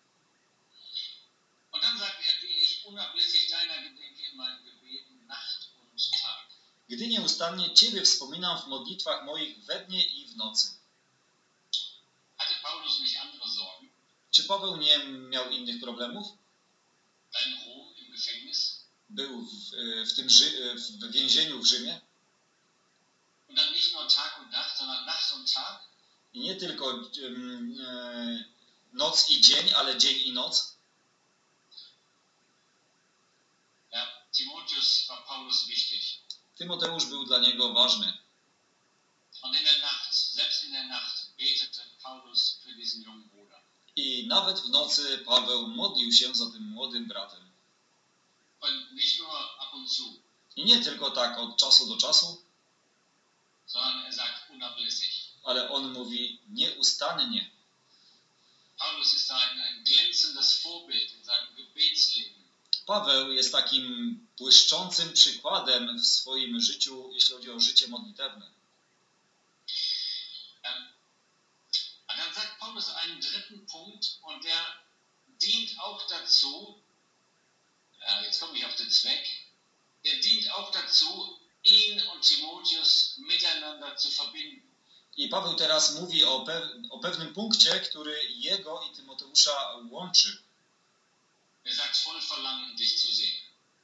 Und dann sagt er, wie ich unablässig deiner gedenke in meinen Gebeten Nacht und Tag. Gdy nieustannie Ciebie wspominam w modlitwach moich we dnie i w nocy. Hatte Paulus nicht andere Sorgen? Czy Paweł nie miał innych problemów? Dein Rom im Gefängnis? Był w więzieniu w Rzymie. Und dann nicht nur Tag und Nacht, sondern Nacht und Tag? I nie tylko noc i dzień, ale dzień i noc. Ja, Timotheus war Paulus wichtig. Tymoteusz był dla niego ważny. Und in der Nacht, selbst in der Nacht, betete Paulus für diesen jungen Bruder. I nawet w nocy Paweł modlił się za tym młodym bratem. Und nicht nur ab und zu. I nie tylko tak od czasu do czasu, sondern er sagt unablässig. Ale on mówi nieustannie. Paulus ist ein glänzendes Vorbild in seinem Gebetsleben. Paweł jest takim błyszczącym przykładem w swoim życiu, jeśli chodzi o życie modlitewne. Und dann sagt Paulus einen dritten Punkt, und der dient auch dazu, jetzt komme ich auf den Zweck, der dient auch dazu, ihn und Timotheus miteinander zu verbinden. I Paweł teraz mówi o pewnym punkcie, który jego i Tymoteusza łączy. Er sagt, voll Verlangen, dich zu sehen.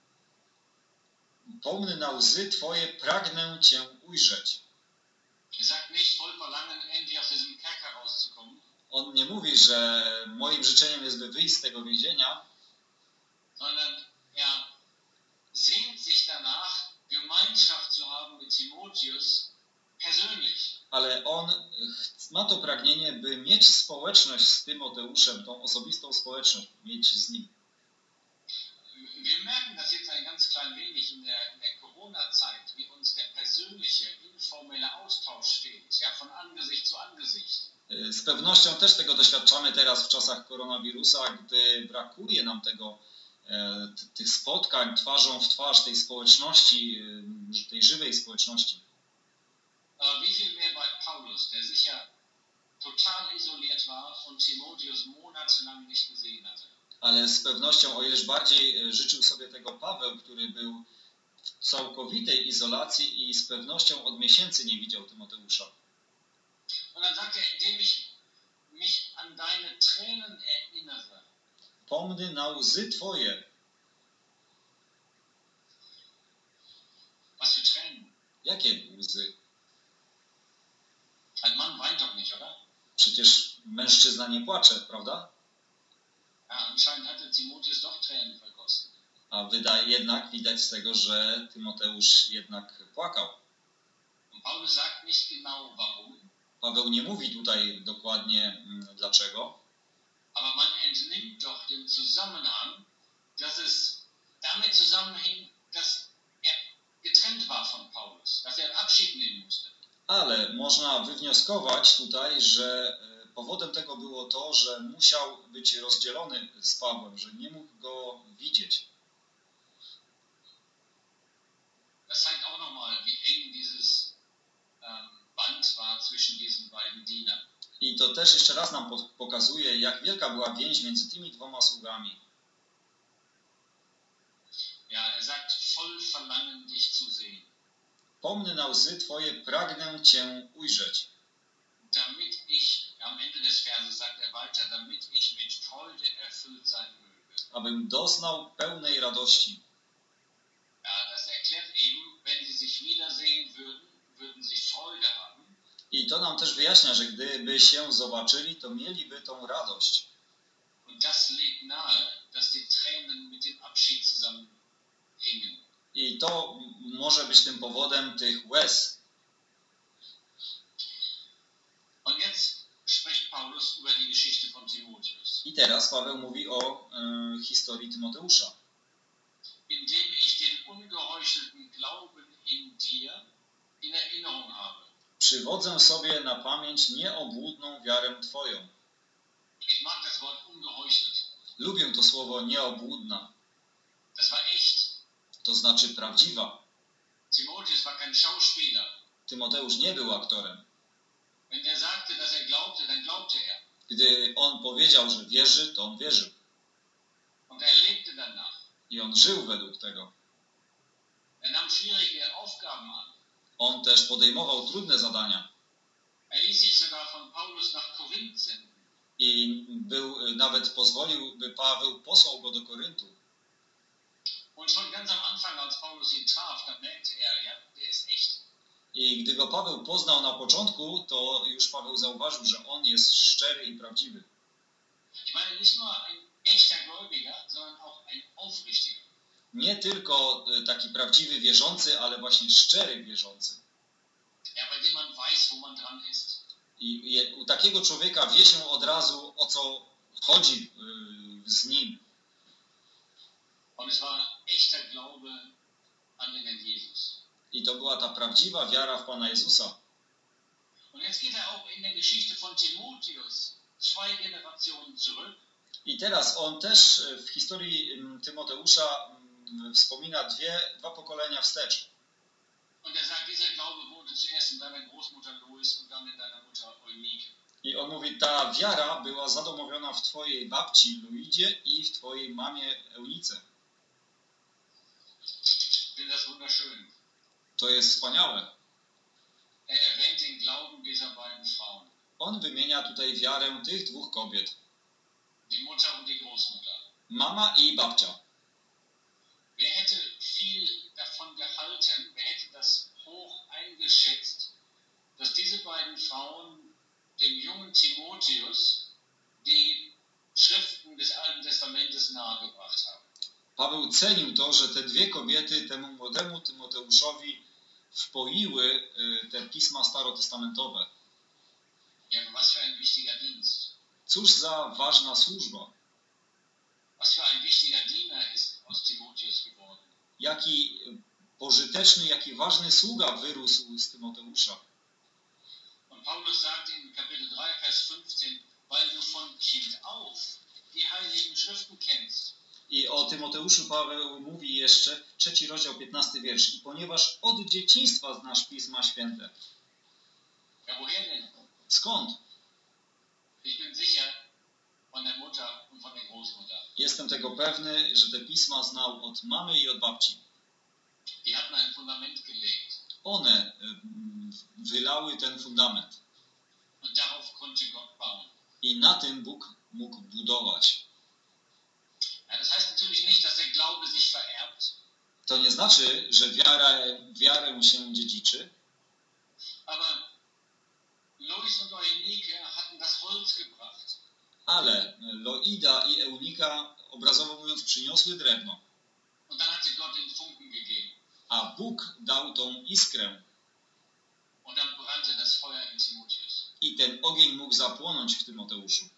Pełny na łzy Twoje pragnę Cię ujrzeć. Er sagt nicht, voll Verlangen, endlich aus diesem Kerker rauszukommen. On nie mówi, że moim życzeniem jest, by wyjść z tego więzienia, sondern er sehnt sich danach, Gemeinschaft zu haben mit Timotheus persönlich. ale on ma to pragnienie, by mieć społeczność z Tymoteuszem, tą osobistą społeczność, mieć z nim. Wir merken das jetzt ein ganz klein wenig in der Corona-Zeit, wie uns der persönliche, informelle Austausch fehlt, ja, von Angesicht zu Angesicht. Z pewnością też tego doświadczamy teraz w czasach koronawirusa, gdy brakuje nam tych spotkań twarzą w twarz, tej społeczności, tej żywej społeczności. Aber wie viel mehr bei Paulus, der sich ja total isoliert war und Timotheus monatelang nicht gesehen hatte. Ale z pewnością, o ileż bardziej życzył sobie tego Paweł, który był w całkowitej izolacji i z pewnością od miesięcy nie widział Tymoteusza. Und dann sagt er, indem ich mich an deine Tränen erinnere. Pomny na łzy Twoje. Was für Tränen? Jakie łzy? Ein Mann weint doch nicht, oder? Przecież mężczyzna nie płacze, prawda? Ja, anscheinend hatte Timotheus doch Tränen vergossen. A jednak widać z tego, że Tymoteusz jednak płakał. Und Paulus sagt nicht genau warum. Paweł nie mówi tutaj dokładnie dlaczego. Aber man entnimmt doch den Zusammenhang, dass es damit zusammenhing, dass er getrennt war von Paulus, dass er Abschied nehmen musste. Ale można wywnioskować tutaj, że powodem tego było to, że musiał być rozdzielony z Pawłem, że nie mógł go widzieć. Das zeigt auch nochmal, wie eng dieses Band war zwischen diesen beiden Dienern. I to też jeszcze raz nam pokazuje, jak wielka była więź między tymi dwoma sługami. Ja, er sagt, voll Verlangen, dich zu sehen. Pomny na łzy Twoje pragnę Cię ujrzeć. Damit ich, am Ende des Verses sagt er weiter, damit ich mit Freude erfüllt sein möge. Abym doznał pełnej radości. Ja, das erklärt eben, wenn sie sich wiedersehen würden, würden sie Freude haben. I to nam też wyjaśnia, że gdyby się zobaczyli, to mieliby tą radość. Und das legt nahe, dass die Tränen mit dem Abschied zusammenhängen. I to może być tym powodem tych łez. Und jetzt spricht Paulus über die Geschichte von Timotheus. I teraz Paweł mówi o historii Tymoteusza. Indem ich den ungeheuchelten Glauben in dir in Erinnerung habe. Przywodzę sobie na pamięć nieobłudną wiarę Twoją. Ich mag das Wort ungeheuchelt. Lubię to słowo nieobłudna. Das war echt. To znaczy prawdziwa. Timotheus war kein Schauspieler. Tymoteusz nie był aktorem. Wenn er sagte, dass er glaubte, dann glaubte er. Gdy on powiedział, że wierzy, to on wierzył. Und er lebte danach. I on żył według tego. Er nahm schwierige Aufgaben an. On też podejmował trudne zadania. Er ließ sich sogar von Paulus nach Korinth senden. I nawet pozwolił, by Paweł posłał go do Koryntu. Und schon ganz am Anfang, als Paulus ihn traf, da merkte er, ja, der ist echt. I gdy go Paweł poznał na początku, to już Paweł zauważył, że on jest szczery i prawdziwy. Ich meine, nicht nur ein echter Gläubiger, sondern auch ein aufrichtiger. Nie tylko taki prawdziwy wierzący, ale właśnie szczery wierzący. Ja, bei dem man weiß, wo man dran ist. I u takiego człowieka wie się od razu, o co chodzi z nim. Und es war echter Glaube an den Herrn Jesus. I to była ta prawdziwa wiara w Pana Jezusa. Und jetzt geht er auch in der Geschichte von Timotheus 2 Generationen zurück. I teraz on też w historii Tymoteusza wspomina dwa pokolenia wstecz. Und er sagt, dieser Glaube wurde zuerst in deiner Großmutter Lois und dann in deiner Mutter Eunike. I on mówi, ta wiara była zadomowiona w twojej babci Luidzie i w twojej mamie Eunice. Ich finde das wunderschön. To jest wspaniałe. Er erwähnt den Glauben dieser beiden Frauen. On wymienia tutaj wiarę tych dwóch kobiet. Die Mutter und die Großmutter. Mama i babcia. Wer hätte viel davon gehalten, wer hätte das hoch eingeschätzt, dass diese beiden Frauen dem jungen Timotheus die Schriften des Alten Testamentes nahegebracht haben. Paweł cenił to, że te dwie kobiety temu młodemu Tymoteuszowi wpoiły te pisma starotestamentowe. Ja, was für ein wichtiger Dienst. Cóż za ważna służba. Was für ein wichtiger Diener ist aus Timotheus geworden. Jaki pożyteczny, jaki ważny sługa wyrósł z Tymoteusza. Und Paulus sagt in Kapitel 3, Vers 15, weil du von Kind auf die heiligen Schriften kennst. I o Tymoteuszu Paweł mówi jeszcze, 3 rozdział, 15 wiersz. I ponieważ od dzieciństwa znasz Pisma Święte. Ja, woher denn? Skąd? Ich bin sicher von der Mutter und von der Großmutter. Jestem tego pewny, że te pisma znał od mamy i od babci. Die hatten ein Fundament gelegt. One wylały ten fundament. Und darauf konnte Gott bauen. I na tym Bóg mógł budować. Ja, das heißt natürlich nicht, dass der Glaube sich vererbt. To nie znaczy, że wiarę się dziedziczy. Aber Lois und Eunike hatten das Holz gebracht. Ale Loida i Eunika, obrazowo mówiąc, przyniosły drewno. Und dann hatte Gott den Funken gegeben. A Bóg dał tą iskrę. Und dann brannte das Feuer in Timotheus. I ten ogień mógł zapłonąć w Tymoteuszu.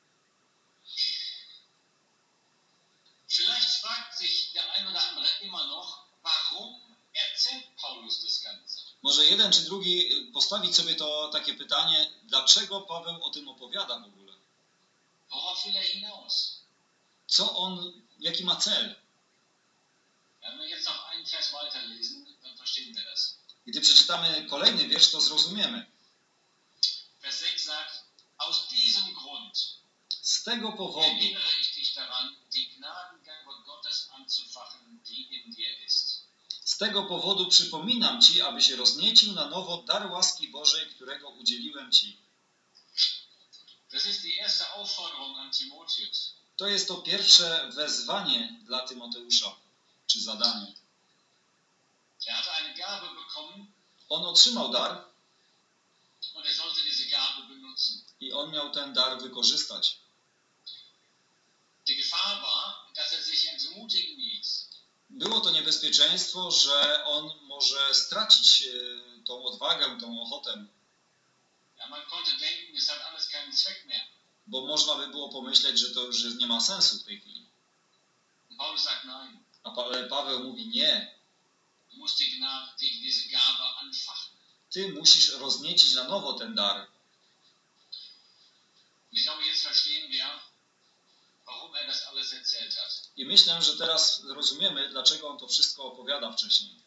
Vielleicht fragt sich der ein oder andere immer noch, warum erzählt Paulus das Ganze? Może jeden czy drugi postawić sobie to takie pytanie, dlaczego Paweł o tym opowiada w ogóle? Worauf will er hinaus? Co on, jaki ma cel? Wenn wir jetzt noch einen Vers weiterlesen, dann verstehen wir das. Gdy przeczytamy kolejny wiersz, to zrozumiemy. Vers 6 sagt, aus diesem Grund Z tego powodu erinnere ich dich daran, die Gnadengabe Gottes anzufachen, die in dir ist. Z tego powodu przypominam Ci, aby się rozniecił na nowo dar łaski Bożej, którego udzieliłem Ci. Das ist die erste Aufforderung an Timotheus. To jest to pierwsze wezwanie dla Tymoteusza, czy zadanie. Er hatte eine Gabe bekommen On otrzymał dar und er sollte diese Gabe benutzen. i on miał ten dar wykorzystać. Die Gefahr war, dass er sich entmutigen ließ. Było to niebezpieczeństwo, że on może stracić tą odwagę, tą ochotę, Ja, man konnte denken, es hat alles keinen Zweck mehr. bo można by było pomyśleć, że to już nie ma sensu w tej chwili. Und Paulus sagt, nein, A Paweł mówi nie, du musst diese Gabe anfachen. ty musisz rozniecić na nowo ten dar. Und ich glaube, jetzt verstehen wir, warum er das alles erzählt hat. I myślę, że teraz rozumiemy, dlaczego on to wszystko opowiada wcześniej.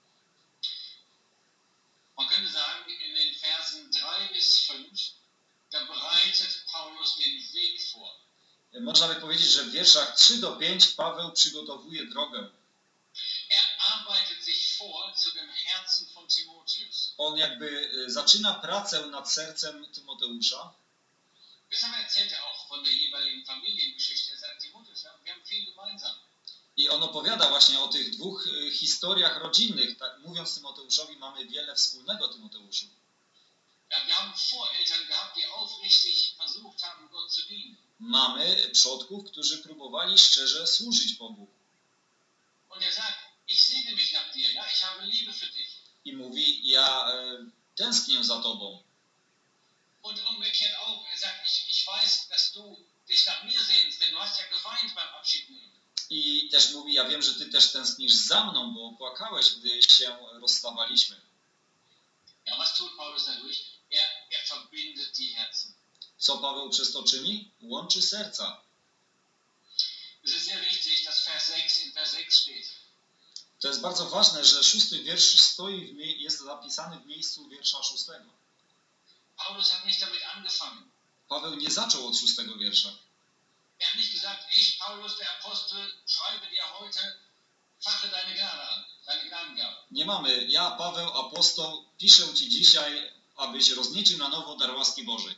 Man könnte sagen, in den Versen 3 bis 5, da bereitet Paulus den Weg vor. Można by powiedzieć, że w wierszach 3 do 5 Paweł przygotowuje drogę. Er arbeitet sich vor zu dem Herzen von Timotheus. On jakby zaczyna pracę nad sercem Tymoteusza. Deshalb erzählt er auch von der jeweiligen Familiengeschichte. Er sagt, Timotheus, wir haben viel gemeinsam. I on opowiada właśnie o tych dwóch historiach rodzinnych. Tak, mówiąc Tymoteuszowi, mamy wiele wspólnego, Tymoteuszu. Ja, wir haben Voreltern gehabt, die aufrichtig versucht haben, Gott zu dienen. Mamy przodków, którzy próbowali szczerze służyć Bogu. Und er sagt, ich sehne mich nach dir, ja, ich habe Liebe für dich. I mówi, ja tęsknię za Tobą. Und umgekehrt auch, er sagt, ich weiß, dass du dich nach mir sehnst, denn du hast ja geweint beim Abschied nehmen. I też mówi, ja wiem, że Ty też tęsknisz za mną, bo płakałeś, gdy się rozstawaliśmy. Ja, was tut Paulus dadurch? Er verbindet die Herzen. Co Paweł przez to czyni? Łączy serca. Es ist sehr wichtig, dass in Vers 6 steht. To jest bardzo ważne, że 6 wiersz jest zapisany w miejscu wiersza 6. Paulus hat nicht damit angefangen. Paweł nie zaczął od 6 wiersza. Er hat nicht gesagt, ich, Paulus, der Apostel, schreibe dir heute, fache deine Gnade an, deine Gnadengabe. Nie mamy, ja, Paweł, apostoł, piszę Ci dzisiaj abyś rozniecił na nowo dar łaski Bożej.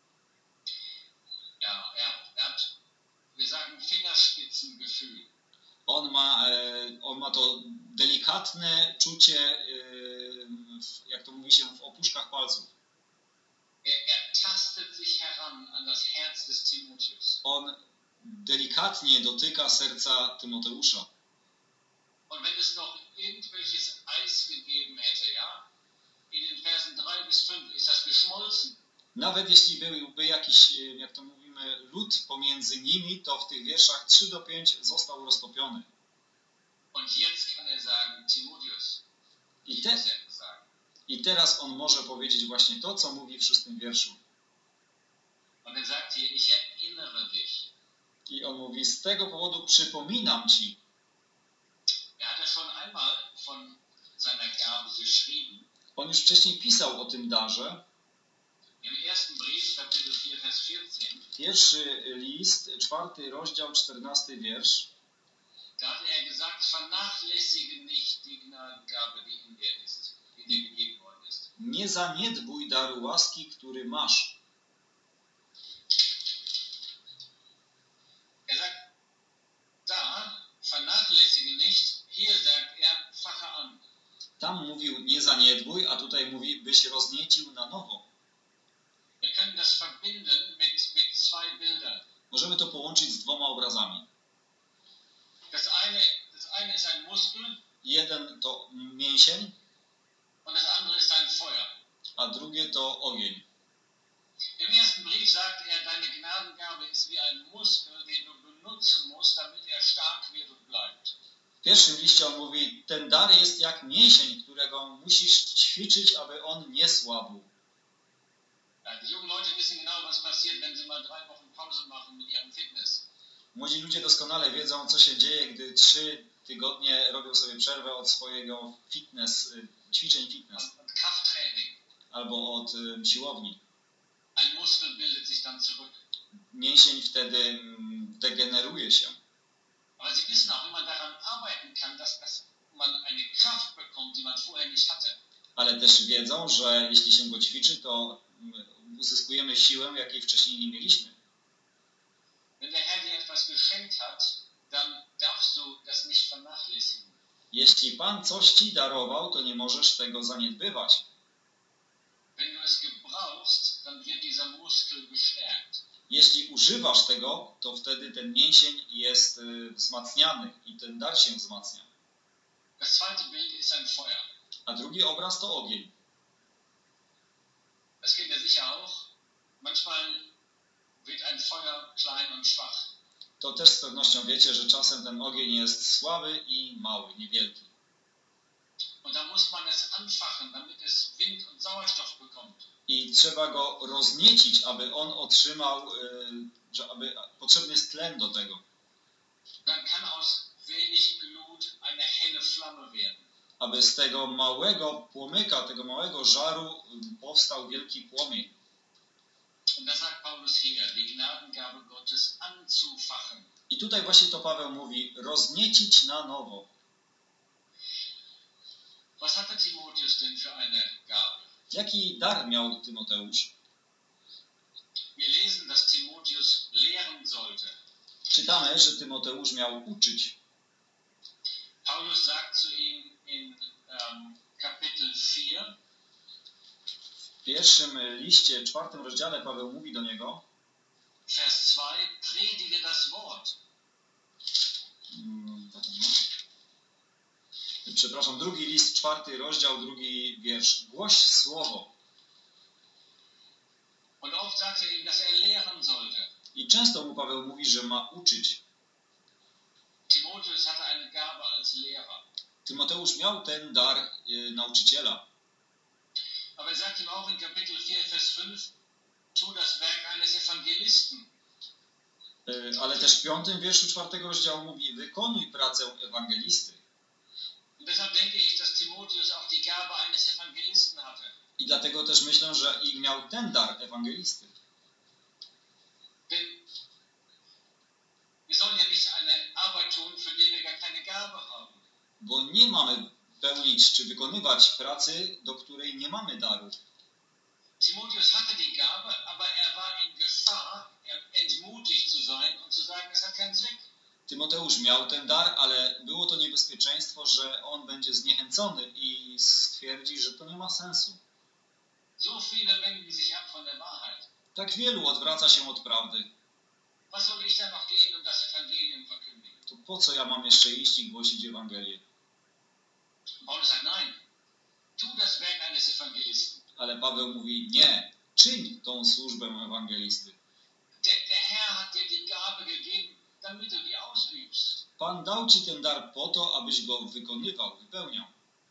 Ja, er hat, wir sagen, Fingerspitzengefühl. On ma to delikatne czucie, jak to mówi się, w opuszkach palców. Er tastet sich heran an das Herz des Timotheus. On delikatnie dotyka serca Tymoteusza. Und wenn es noch irgendwelches Eis gegeben hätte, ja, in den Versen 3 bis 5 ist das geschmolzen. Nawet jeśli byłby jakiś, jak to mówimy, lód pomiędzy nimi, to w tych wierszach 3 do 5 został roztopiony. Und jetzt kann er sagen, Timotheus, I teraz on może powiedzieć właśnie to, co mówi w 6 wierszu. Und er sagt hier, ich erinnere dich. I on mówi, z tego powodu przypominam ci. Er hatte schon einmal von seiner Gabe geschrieben. On już wcześniej pisał o tym darze. Im ersten Brief, Kapitel 4, Vers 14. Pierwszy list, 4 rozdział, 14 wiersz. Da hat er gesagt, vernachlässige nicht die Gnadengabe, die in dir ist, die dir gegeben worden ist. Nie zaniedbuj daru łaski, który masz. Er sagt, da, vernachlässige nicht, hier sagt er, fache an. Tam mówił, nie zaniedbuj, a tutaj mówi, byś rozniecił na nowo. Wir können das verbinden mit zwei Bildern. Możemy to połączyć z 2 obrazami. Das eine ist ein Muskel. Jeden to mięsień, Und das andere ist ein Feuer. a drugie to ogień. Im ersten Brief sagt er, deine Gnadengabe ist wie ein Muskel, den du benutzen musst, damit er stark wird und bleibt. W pierwszym liście on mówi, ten dar jest jak mięsień, którego musisz ćwiczyć, aby on nie słabł. Ja, die jungen Leute wissen genau, was passiert, wenn sie mal 3 Wochen Pause machen mit ihrem Fitness. Młodzi ludzie doskonale wiedzą, co się dzieje, gdy 3 tygodnie robią sobie przerwę od swojego ćwiczeń fitness. Und Krafttraining. Albo od siłowni. Ein Muskel bildet sich dann zurück. Mięsień wtedy degeneruje się. Aber sie wissen auch, wie man daran arbeiten kann, dass man eine Kraft bekommt, die man vorher nicht hatte. Ale też wiedzą, że jeśli się go ćwiczy, to uzyskujemy siłę, jakiej wcześniej nie mieliśmy. Wenn der Herr dir etwas geschenkt hat, dann darfst du das nicht vernachlässigen. Jeśli Pan coś ci darował, to nie możesz tego zaniedbywać. Wenn du es gebrauchst, dann wird dieser Muskel gestärkt. Jeśli używasz tego, to wtedy ten mięsień jest wzmacniany i ten dar się wzmacnia. Das zweite Bild ist ein Feuer. A drugi obraz to ogień. Das kennt ihr sicher auch. Manchmal wird ein Feuer klein und schwach. To też z pewnością wiecie, że czasem ten ogień jest słaby i mały, niewielki. Und da muss man es anfachen, damit es Wind und Sauerstoff bekommt. I trzeba go rozniecić, aby on otrzymał, aby potrzebny jest tlen do tego. Dann kann aus wenig Glut eine helle Flamme werden. Aby z tego małego płomyka, tego małego żaru powstał wielki płomień. Und da sagt Paulus hier, die Gnadengabe Gottes anzufachen. I tutaj właśnie to Paweł mówi, rozniecić na nowo. Was hatte Timotheus denn für eine Gabe? Jaki dar miał Tymoteusz? Wir lesen, dass Timotheus lehren sollte. Czytamy, że Tymoteusz miał uczyć. Paulus sagt zu ihm in Kapitel 4, W pierwszym liście, 4 rozdziale Paweł mówi do niego, Vers 2, predige das Wort. Przepraszam, 2 list, 4 rozdział, 2 wiersz. Głoś słowo. Und oft sagt er ihm, dass er lehren sollte. I często mu Paweł mówi, że ma uczyć. Timotheus hatte eine Gabe als Lehrer. Tymoteusz miał ten dar nauczyciela. Aber er sagt ihm auch in Kapitel 4, Vers 5, tu das Werk eines Evangelisten. Ale też w 5 wierszu 4 rozdziału mówi, wykonuj pracę ewangelisty. Und deshalb denke ich, dass Timotheus auch die Gabe eines Evangelisten hatte. I dlatego też myślę, że i miał ten dar ewangelisty. Denn wir sollen ja nicht eine Arbeit tun, für die wir gar keine Gabe haben. Bo nie mamy pełnić czy wykonywać pracy, do której nie mamy daru. Timotheus hatte die Gabe, aber er war in Gefahr, entmutigt zu sein und zu sagen, es hat keinen Zweck. Tymoteusz miał ten dar, ale było to niebezpieczeństwo, że on będzie zniechęcony i stwierdzi, że to nie ma sensu. So viele wenden sich ab von der Wahrheit. Tak wielu odwraca się od prawdy. Was soll ich da noch gehen und das Evangelium verkündigen? To po co ja mam jeszcze iść i głosić Ewangelię? Paulus sagt, nein, tu das Werk eines Evangelisten. Ale Paweł mówi, nie, czyń tą służbę ewangelisty. Der Herr hat dir die Gabe gegeben, damit du die ausübst. Pan dał ci ten dar po to, abyś go wykonywał, wypełniał.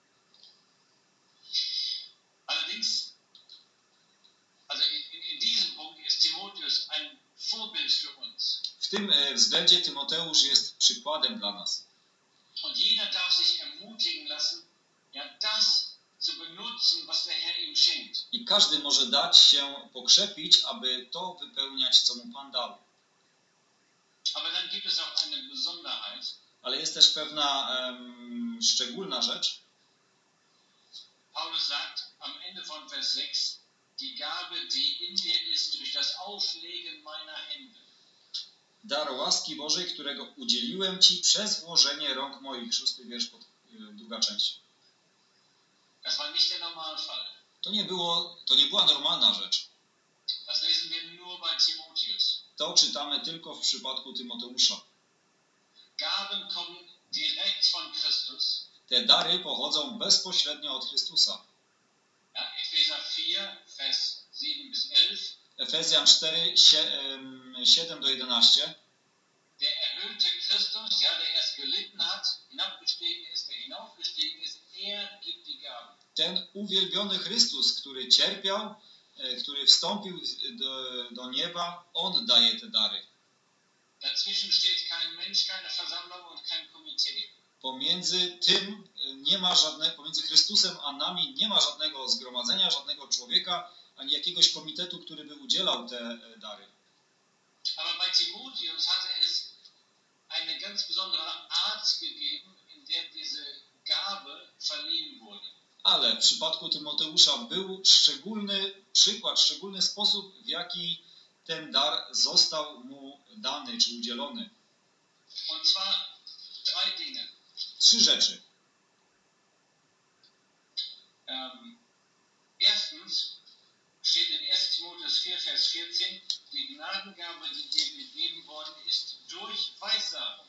Allerdings, also in diesem Punkt ist Timotheus ein Vorbild für uns. W tym względzie Tymoteusz jest przykładem dla nas. Und jeder darf sich ermutigen lassen, ja, das zu benutzen, was der Herr ihm schenkt. I każdy może dać się pokrzepić, aby to wypełniać, co mu Pan dał. Aber dann gibt es auch eine Besonderheit. Ale jest też pewna szczególna rzecz. Paulus sagt am Ende von Vers 6, die Gabe, die in dir ist, durch das Auflegen meiner Hände. Dar łaski Bożej, którego udzieliłem Ci przez włożenie rąk moich. 6 wiersz, druga część. Das war nicht der Normalfall. To nie była normalna rzecz. Das lesen wir nur bei Timotheus. To czytamy tylko w przypadku Tymoteusza. Gaben kommen direkt von Christus. Te dary pochodzą bezpośrednio od Chrystusa. Ja, Epheser 4, Vers 7 bis 11. Efezjan 4, 7 do 11. Der erhöhte Christus, ja, der erst gelitten hat, hinabgestiegen ist, der hinaufgestiegen ist, er gibt die Gaben. Ten uwielbiony Chrystus, który cierpiał, który wstąpił do nieba, On daje te dary. Dazwischen steht kein Mensch, keine Versammlung und kein Komitee. Pomiędzy tym pomiędzy Chrystusem a nami nie ma żadnego zgromadzenia, żadnego człowieka, ani jakiegoś komitetu, który by udzielał te dary. Aber bei Timotheus hatte es eine ganz besondere Art gegeben, in der diese Gabe verliehen wurde. Ale w przypadku Tymoteusza był szczególny przykład, szczególny sposób, w jaki ten dar został mu dany czy udzielony. Und zwar drei Dinge. 3 rzeczy. Erstens steht in 1. Timotheus 4, Vers 14, die Gnadengabe, die dir gegeben worden ist, durch Weissagung.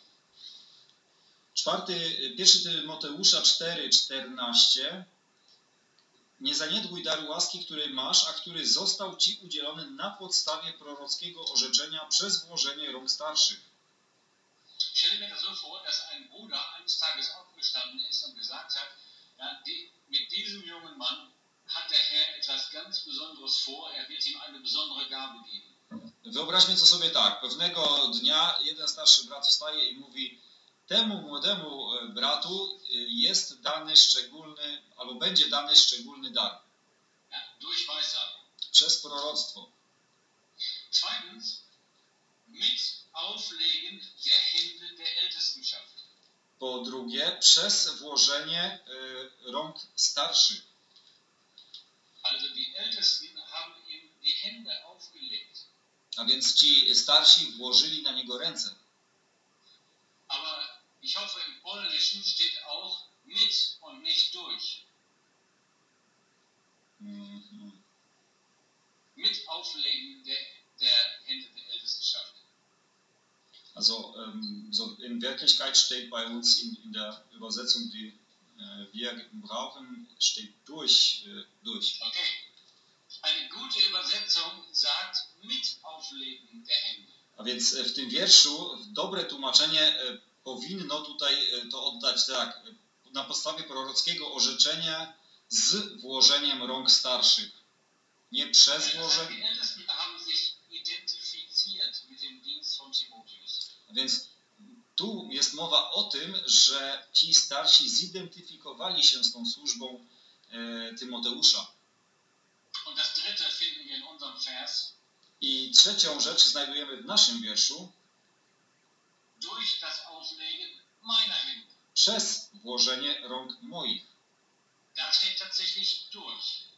1 Tymoteusza 4:14. Nie zaniedbuj daru łaski, który masz, a który został ci udzielony na podstawie prorockiego orzeczenia przez włożenie rąk starszych. Stell mir das so vor, dass ein Bruder eines Tages aufgestanden ist und gesagt hat, ja, mit diesem jungen Mann hat der Herr etwas ganz Besonderes vor, er wird ihm eine besondere Gabe geben. Wyobraźmy to sobie tak. Pewnego dnia jeden starszy brat wstaje i mówi, temu młodemu bratu jest dany szczególny, albo będzie dany szczególny dar. Ja, durch Weissagung. Przez proroctwo. Zweitens, mit Auflegen der Hände der Ältestenschaft. Po drugie, przez włożenie rąk starszych. Also die Ältesten haben ihm die Hände aufgelegt. A więc ci starsi włożyli na niego ręce. Aber ich hoffe, im Polnischen steht auch mit und nicht durch. Mit Auflegen der Hände der Ältestenschaft. Also so in Wirklichkeit steht bei uns in der Übersetzung, die wir brauchen, steht durch. Okay. Eine gute Übersetzung sagt mit Auflegen der Hände. A więc w tym wierszu dobre tłumaczenie powinno tutaj to oddać tak, na podstawie prorockiego orzeczenia z włożeniem rąk starszych. Nie przez włożenie. Die Ältesten haben sich identifiziert mit dem Dienst von Timotheus. A więc tu jest mowa o tym, że ci starsi zidentyfikowali się z tą służbą Tymoteusza. Und das dritte finden wir in unserem Vers. I trzecią rzecz znajdujemy w naszym wierszu. Durch das Auflegen meiner Hände. Przez włożenie rąk moich. Da steht tatsächlich durch.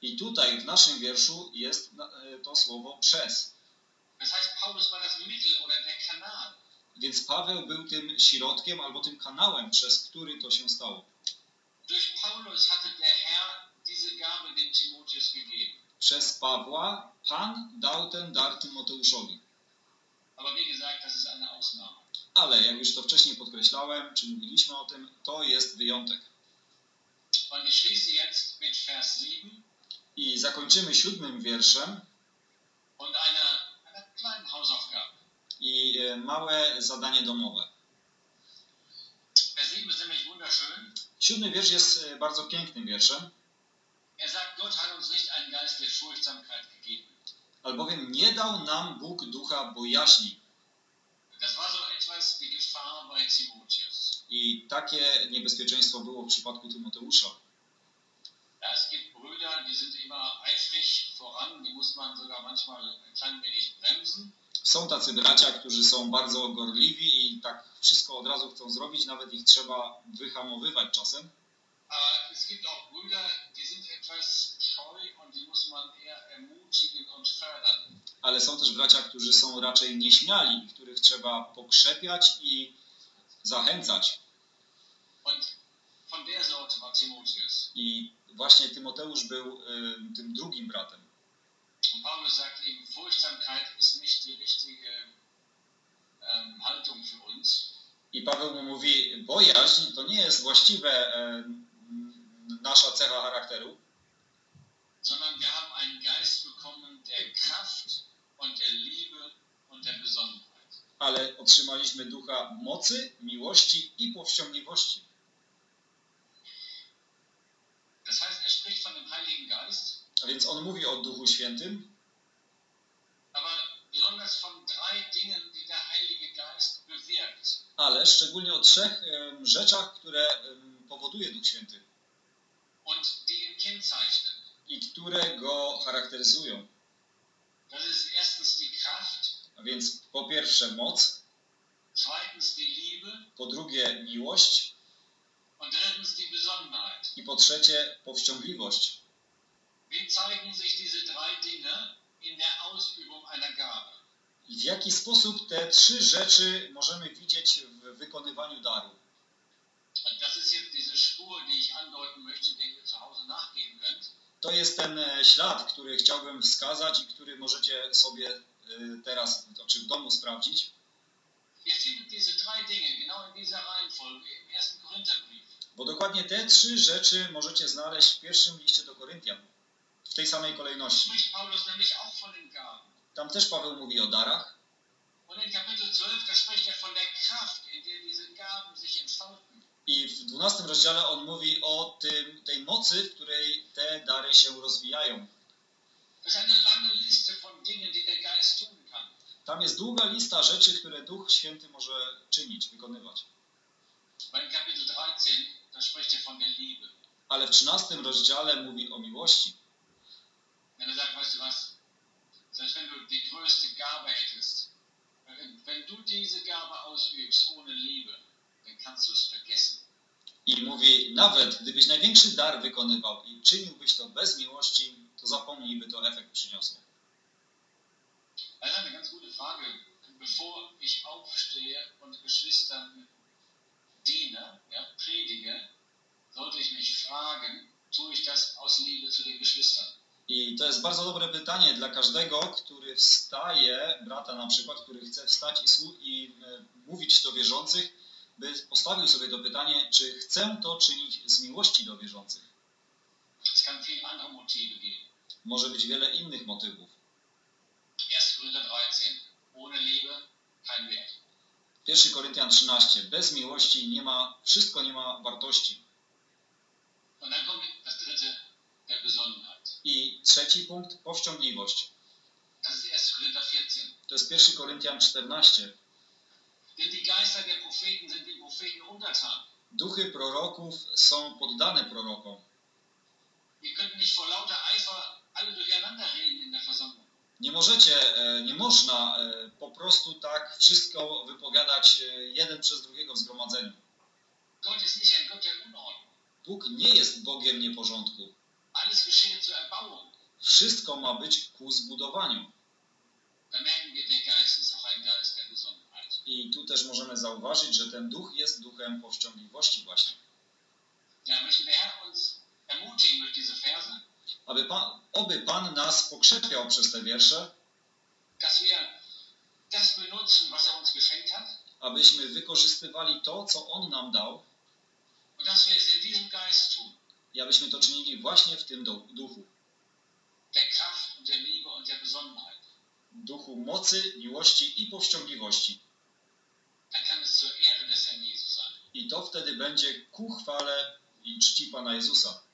I tutaj w naszym wierszu jest to słowo przez. Das heißt, Paulus war das Mittel oder der Kanal. Więc Paweł był tym środkiem albo tym kanałem, przez który to się stało. Durch Paulus hatte der Herr diese Gabe dem Timotheus gegeben. Przez Pawła Pan dał ten dar Tymoteuszowi. Aber wie gesagt, das ist eine Ausnahme. Ale jak już to wcześniej podkreślałem, czy mówiliśmy o tym, to jest wyjątek. Und ich schließe jetzt mit Vers 7 I zakończymy 7 wierszem und einer kleinen Hausaufgabe. i małe zadanie domowe. Vers 7 ist nämlich wunderschön. 7 wiersz jest bardzo pięknym wierszem. Er sagt, Gott hat uns nicht einen Geist der Furchtsamkeit gegeben. Albowiem nie dał nam Bóg ducha bojaźni. Das war so etwas die Gefahr bei Timotheus. I takie niebezpieczeństwo było w przypadku Tymoteusza. Ja, es gibt Brüder, die sind immer eifrig voran, die muss man sogar manchmal ein klein wenig bremsen. Są tacy bracia, którzy są bardzo gorliwi i tak wszystko od razu chcą zrobić, nawet ich trzeba wyhamowywać czasem. Aber es gibt auch Brüder, die sind etwas scheu und die muss man eher ermutigen und fördern. Ale są też bracia, którzy są raczej nieśmiali, których trzeba pokrzepiać i zachęcać. Und von der Sorte war Timotheus. I właśnie Tymoteusz był tym drugim bratem. Und Paulus sagt eben, Furchtsamkeit ist nicht die richtige Haltung für uns. I Paweł mu mówi, bojaźń to nie jest właściwe nasza cecha charakteru, sondern wir haben einen Geist bekommen der Kraft und der Liebe und der Besonnenheit. ale otrzymaliśmy ducha mocy, miłości i powściągliwości. Das heißt, er spricht von dem Heiligen Geist, A więc on mówi o Duchu Świętym, aber besonders von drei Dingen, die der Heilige Geist bewirkt. ale szczególnie o 3 rzeczach, które powoduje Duch Święty Und die ihn kennzeichnen. i które go charakteryzują. Das ist erstens die Kraft, A więc po pierwsze moc, zweitens die Liebe po drugie miłość und drittens die Besonnenheit. i po trzecie powściągliwość. Wie zeigen sich diese drei Dinge in der Ausübung einer Gabe? I w jaki sposób te 3 rzeczy możemy widzieć w wykonywaniu daru? Und das ist jetzt diese Spur, die ich andeuten möchte, der ihr zu Hause nachgehen könnt. To jest ten ślad, który chciałbym wskazać i który możecie sobie teraz, czy w domu sprawdzić. Ihr findet diese drei Dinge genau in dieser Reihenfolge im 1. Korintherbrief. Bo dokładnie te 3 rzeczy możecie znaleźć w pierwszym liście do Koryntian. W tej samej kolejności. Spricht Paulus nämlich auch von den Gaben. Tam też Paweł mówi o darach. Und in Kapitel 12, da spricht er von der Kraft, in der diese Gaben sich entfalten. I w 12 rozdziale on mówi o tej mocy, w której te dary się rozwijają. Das ist eine lange Liste von Dingen, die der Geist tun kann. Tam jest długa lista rzeczy, które Duch Święty może czynić, wykonywać. Bei Kapitel 13, da spricht er von der Liebe. Ale w 13 rozdziale mówi o miłości. Wenn er sagt, weißt du was, selbst wenn du die größte Gabe hättest, wenn du diese Gabe ausübst ohne Liebe, dann kannst du es vergessen. I mówi, nawet gdybyś największy dar wykonywał i czyniłbyś to bez miłości, to zapomnij, by to efekt przyniosło. Das ist eine ganz gute Frage. Bevor ich aufstehe und Geschwistern diene, ja, predige, sollte ich mich fragen, tue ich das aus Liebe zu den Geschwistern? I to jest bardzo dobre pytanie dla każdego, który wstaje, brata na przykład, który chce wstać i mówić do wierzących, by postawił sobie to pytanie, czy chcę to czynić z miłości do wierzących. Es kann viele andere Motive geben. Może być wiele innych motywów. 1. Korinther 13. Ohne Liebe kein Wert. 1 Koryntian 13. Bez miłości wszystko nie ma wartości. Und dann kommt das dritte, der Besonnenheit. I trzeci punkt, powściągliwość. Das ist 1. Korinther 14. To jest 1 Koryntian 14. Denn die Geister der Propheten sind den Propheten untertan. Duchy proroków są poddane prorokom. Ihr könnt nicht vor lauter Eifer alle durcheinander reden in der Versammlung. Nie można po prostu tak wszystko wypowiadać jeden przez drugiego w zgromadzeniu. Gott ist nicht ein Gott der Unordnung. Bóg nie jest Bogiem nieporządku. Alles geschieht zur Erbauung. Wszystko ma być ku zbudowaniu. Da merken wir, der Geist ist auch ein Geist der Besonnenheit. I tu też możemy zauważyć, że ten duch jest duchem powściągliwości właśnie. Ja, möchte der Herr uns ermutigen durch diese Verse, Oby Pan nas pokrzepiał przez te wiersze, dass wir das benutzen, was er uns geschenkt hat, abyśmy wykorzystywali to, co On nam dał, und dass wir es in diesem Geist tun, i abyśmy to czynili właśnie w tym duchu. der Kraft und der Liebe und der Besonnenheit. Duchu mocy, miłości i powściągliwości. Dann kann es zur Ehre des Herrn Jesus sein. I to wtedy będzie ku chwale i czci Pana Jezusa.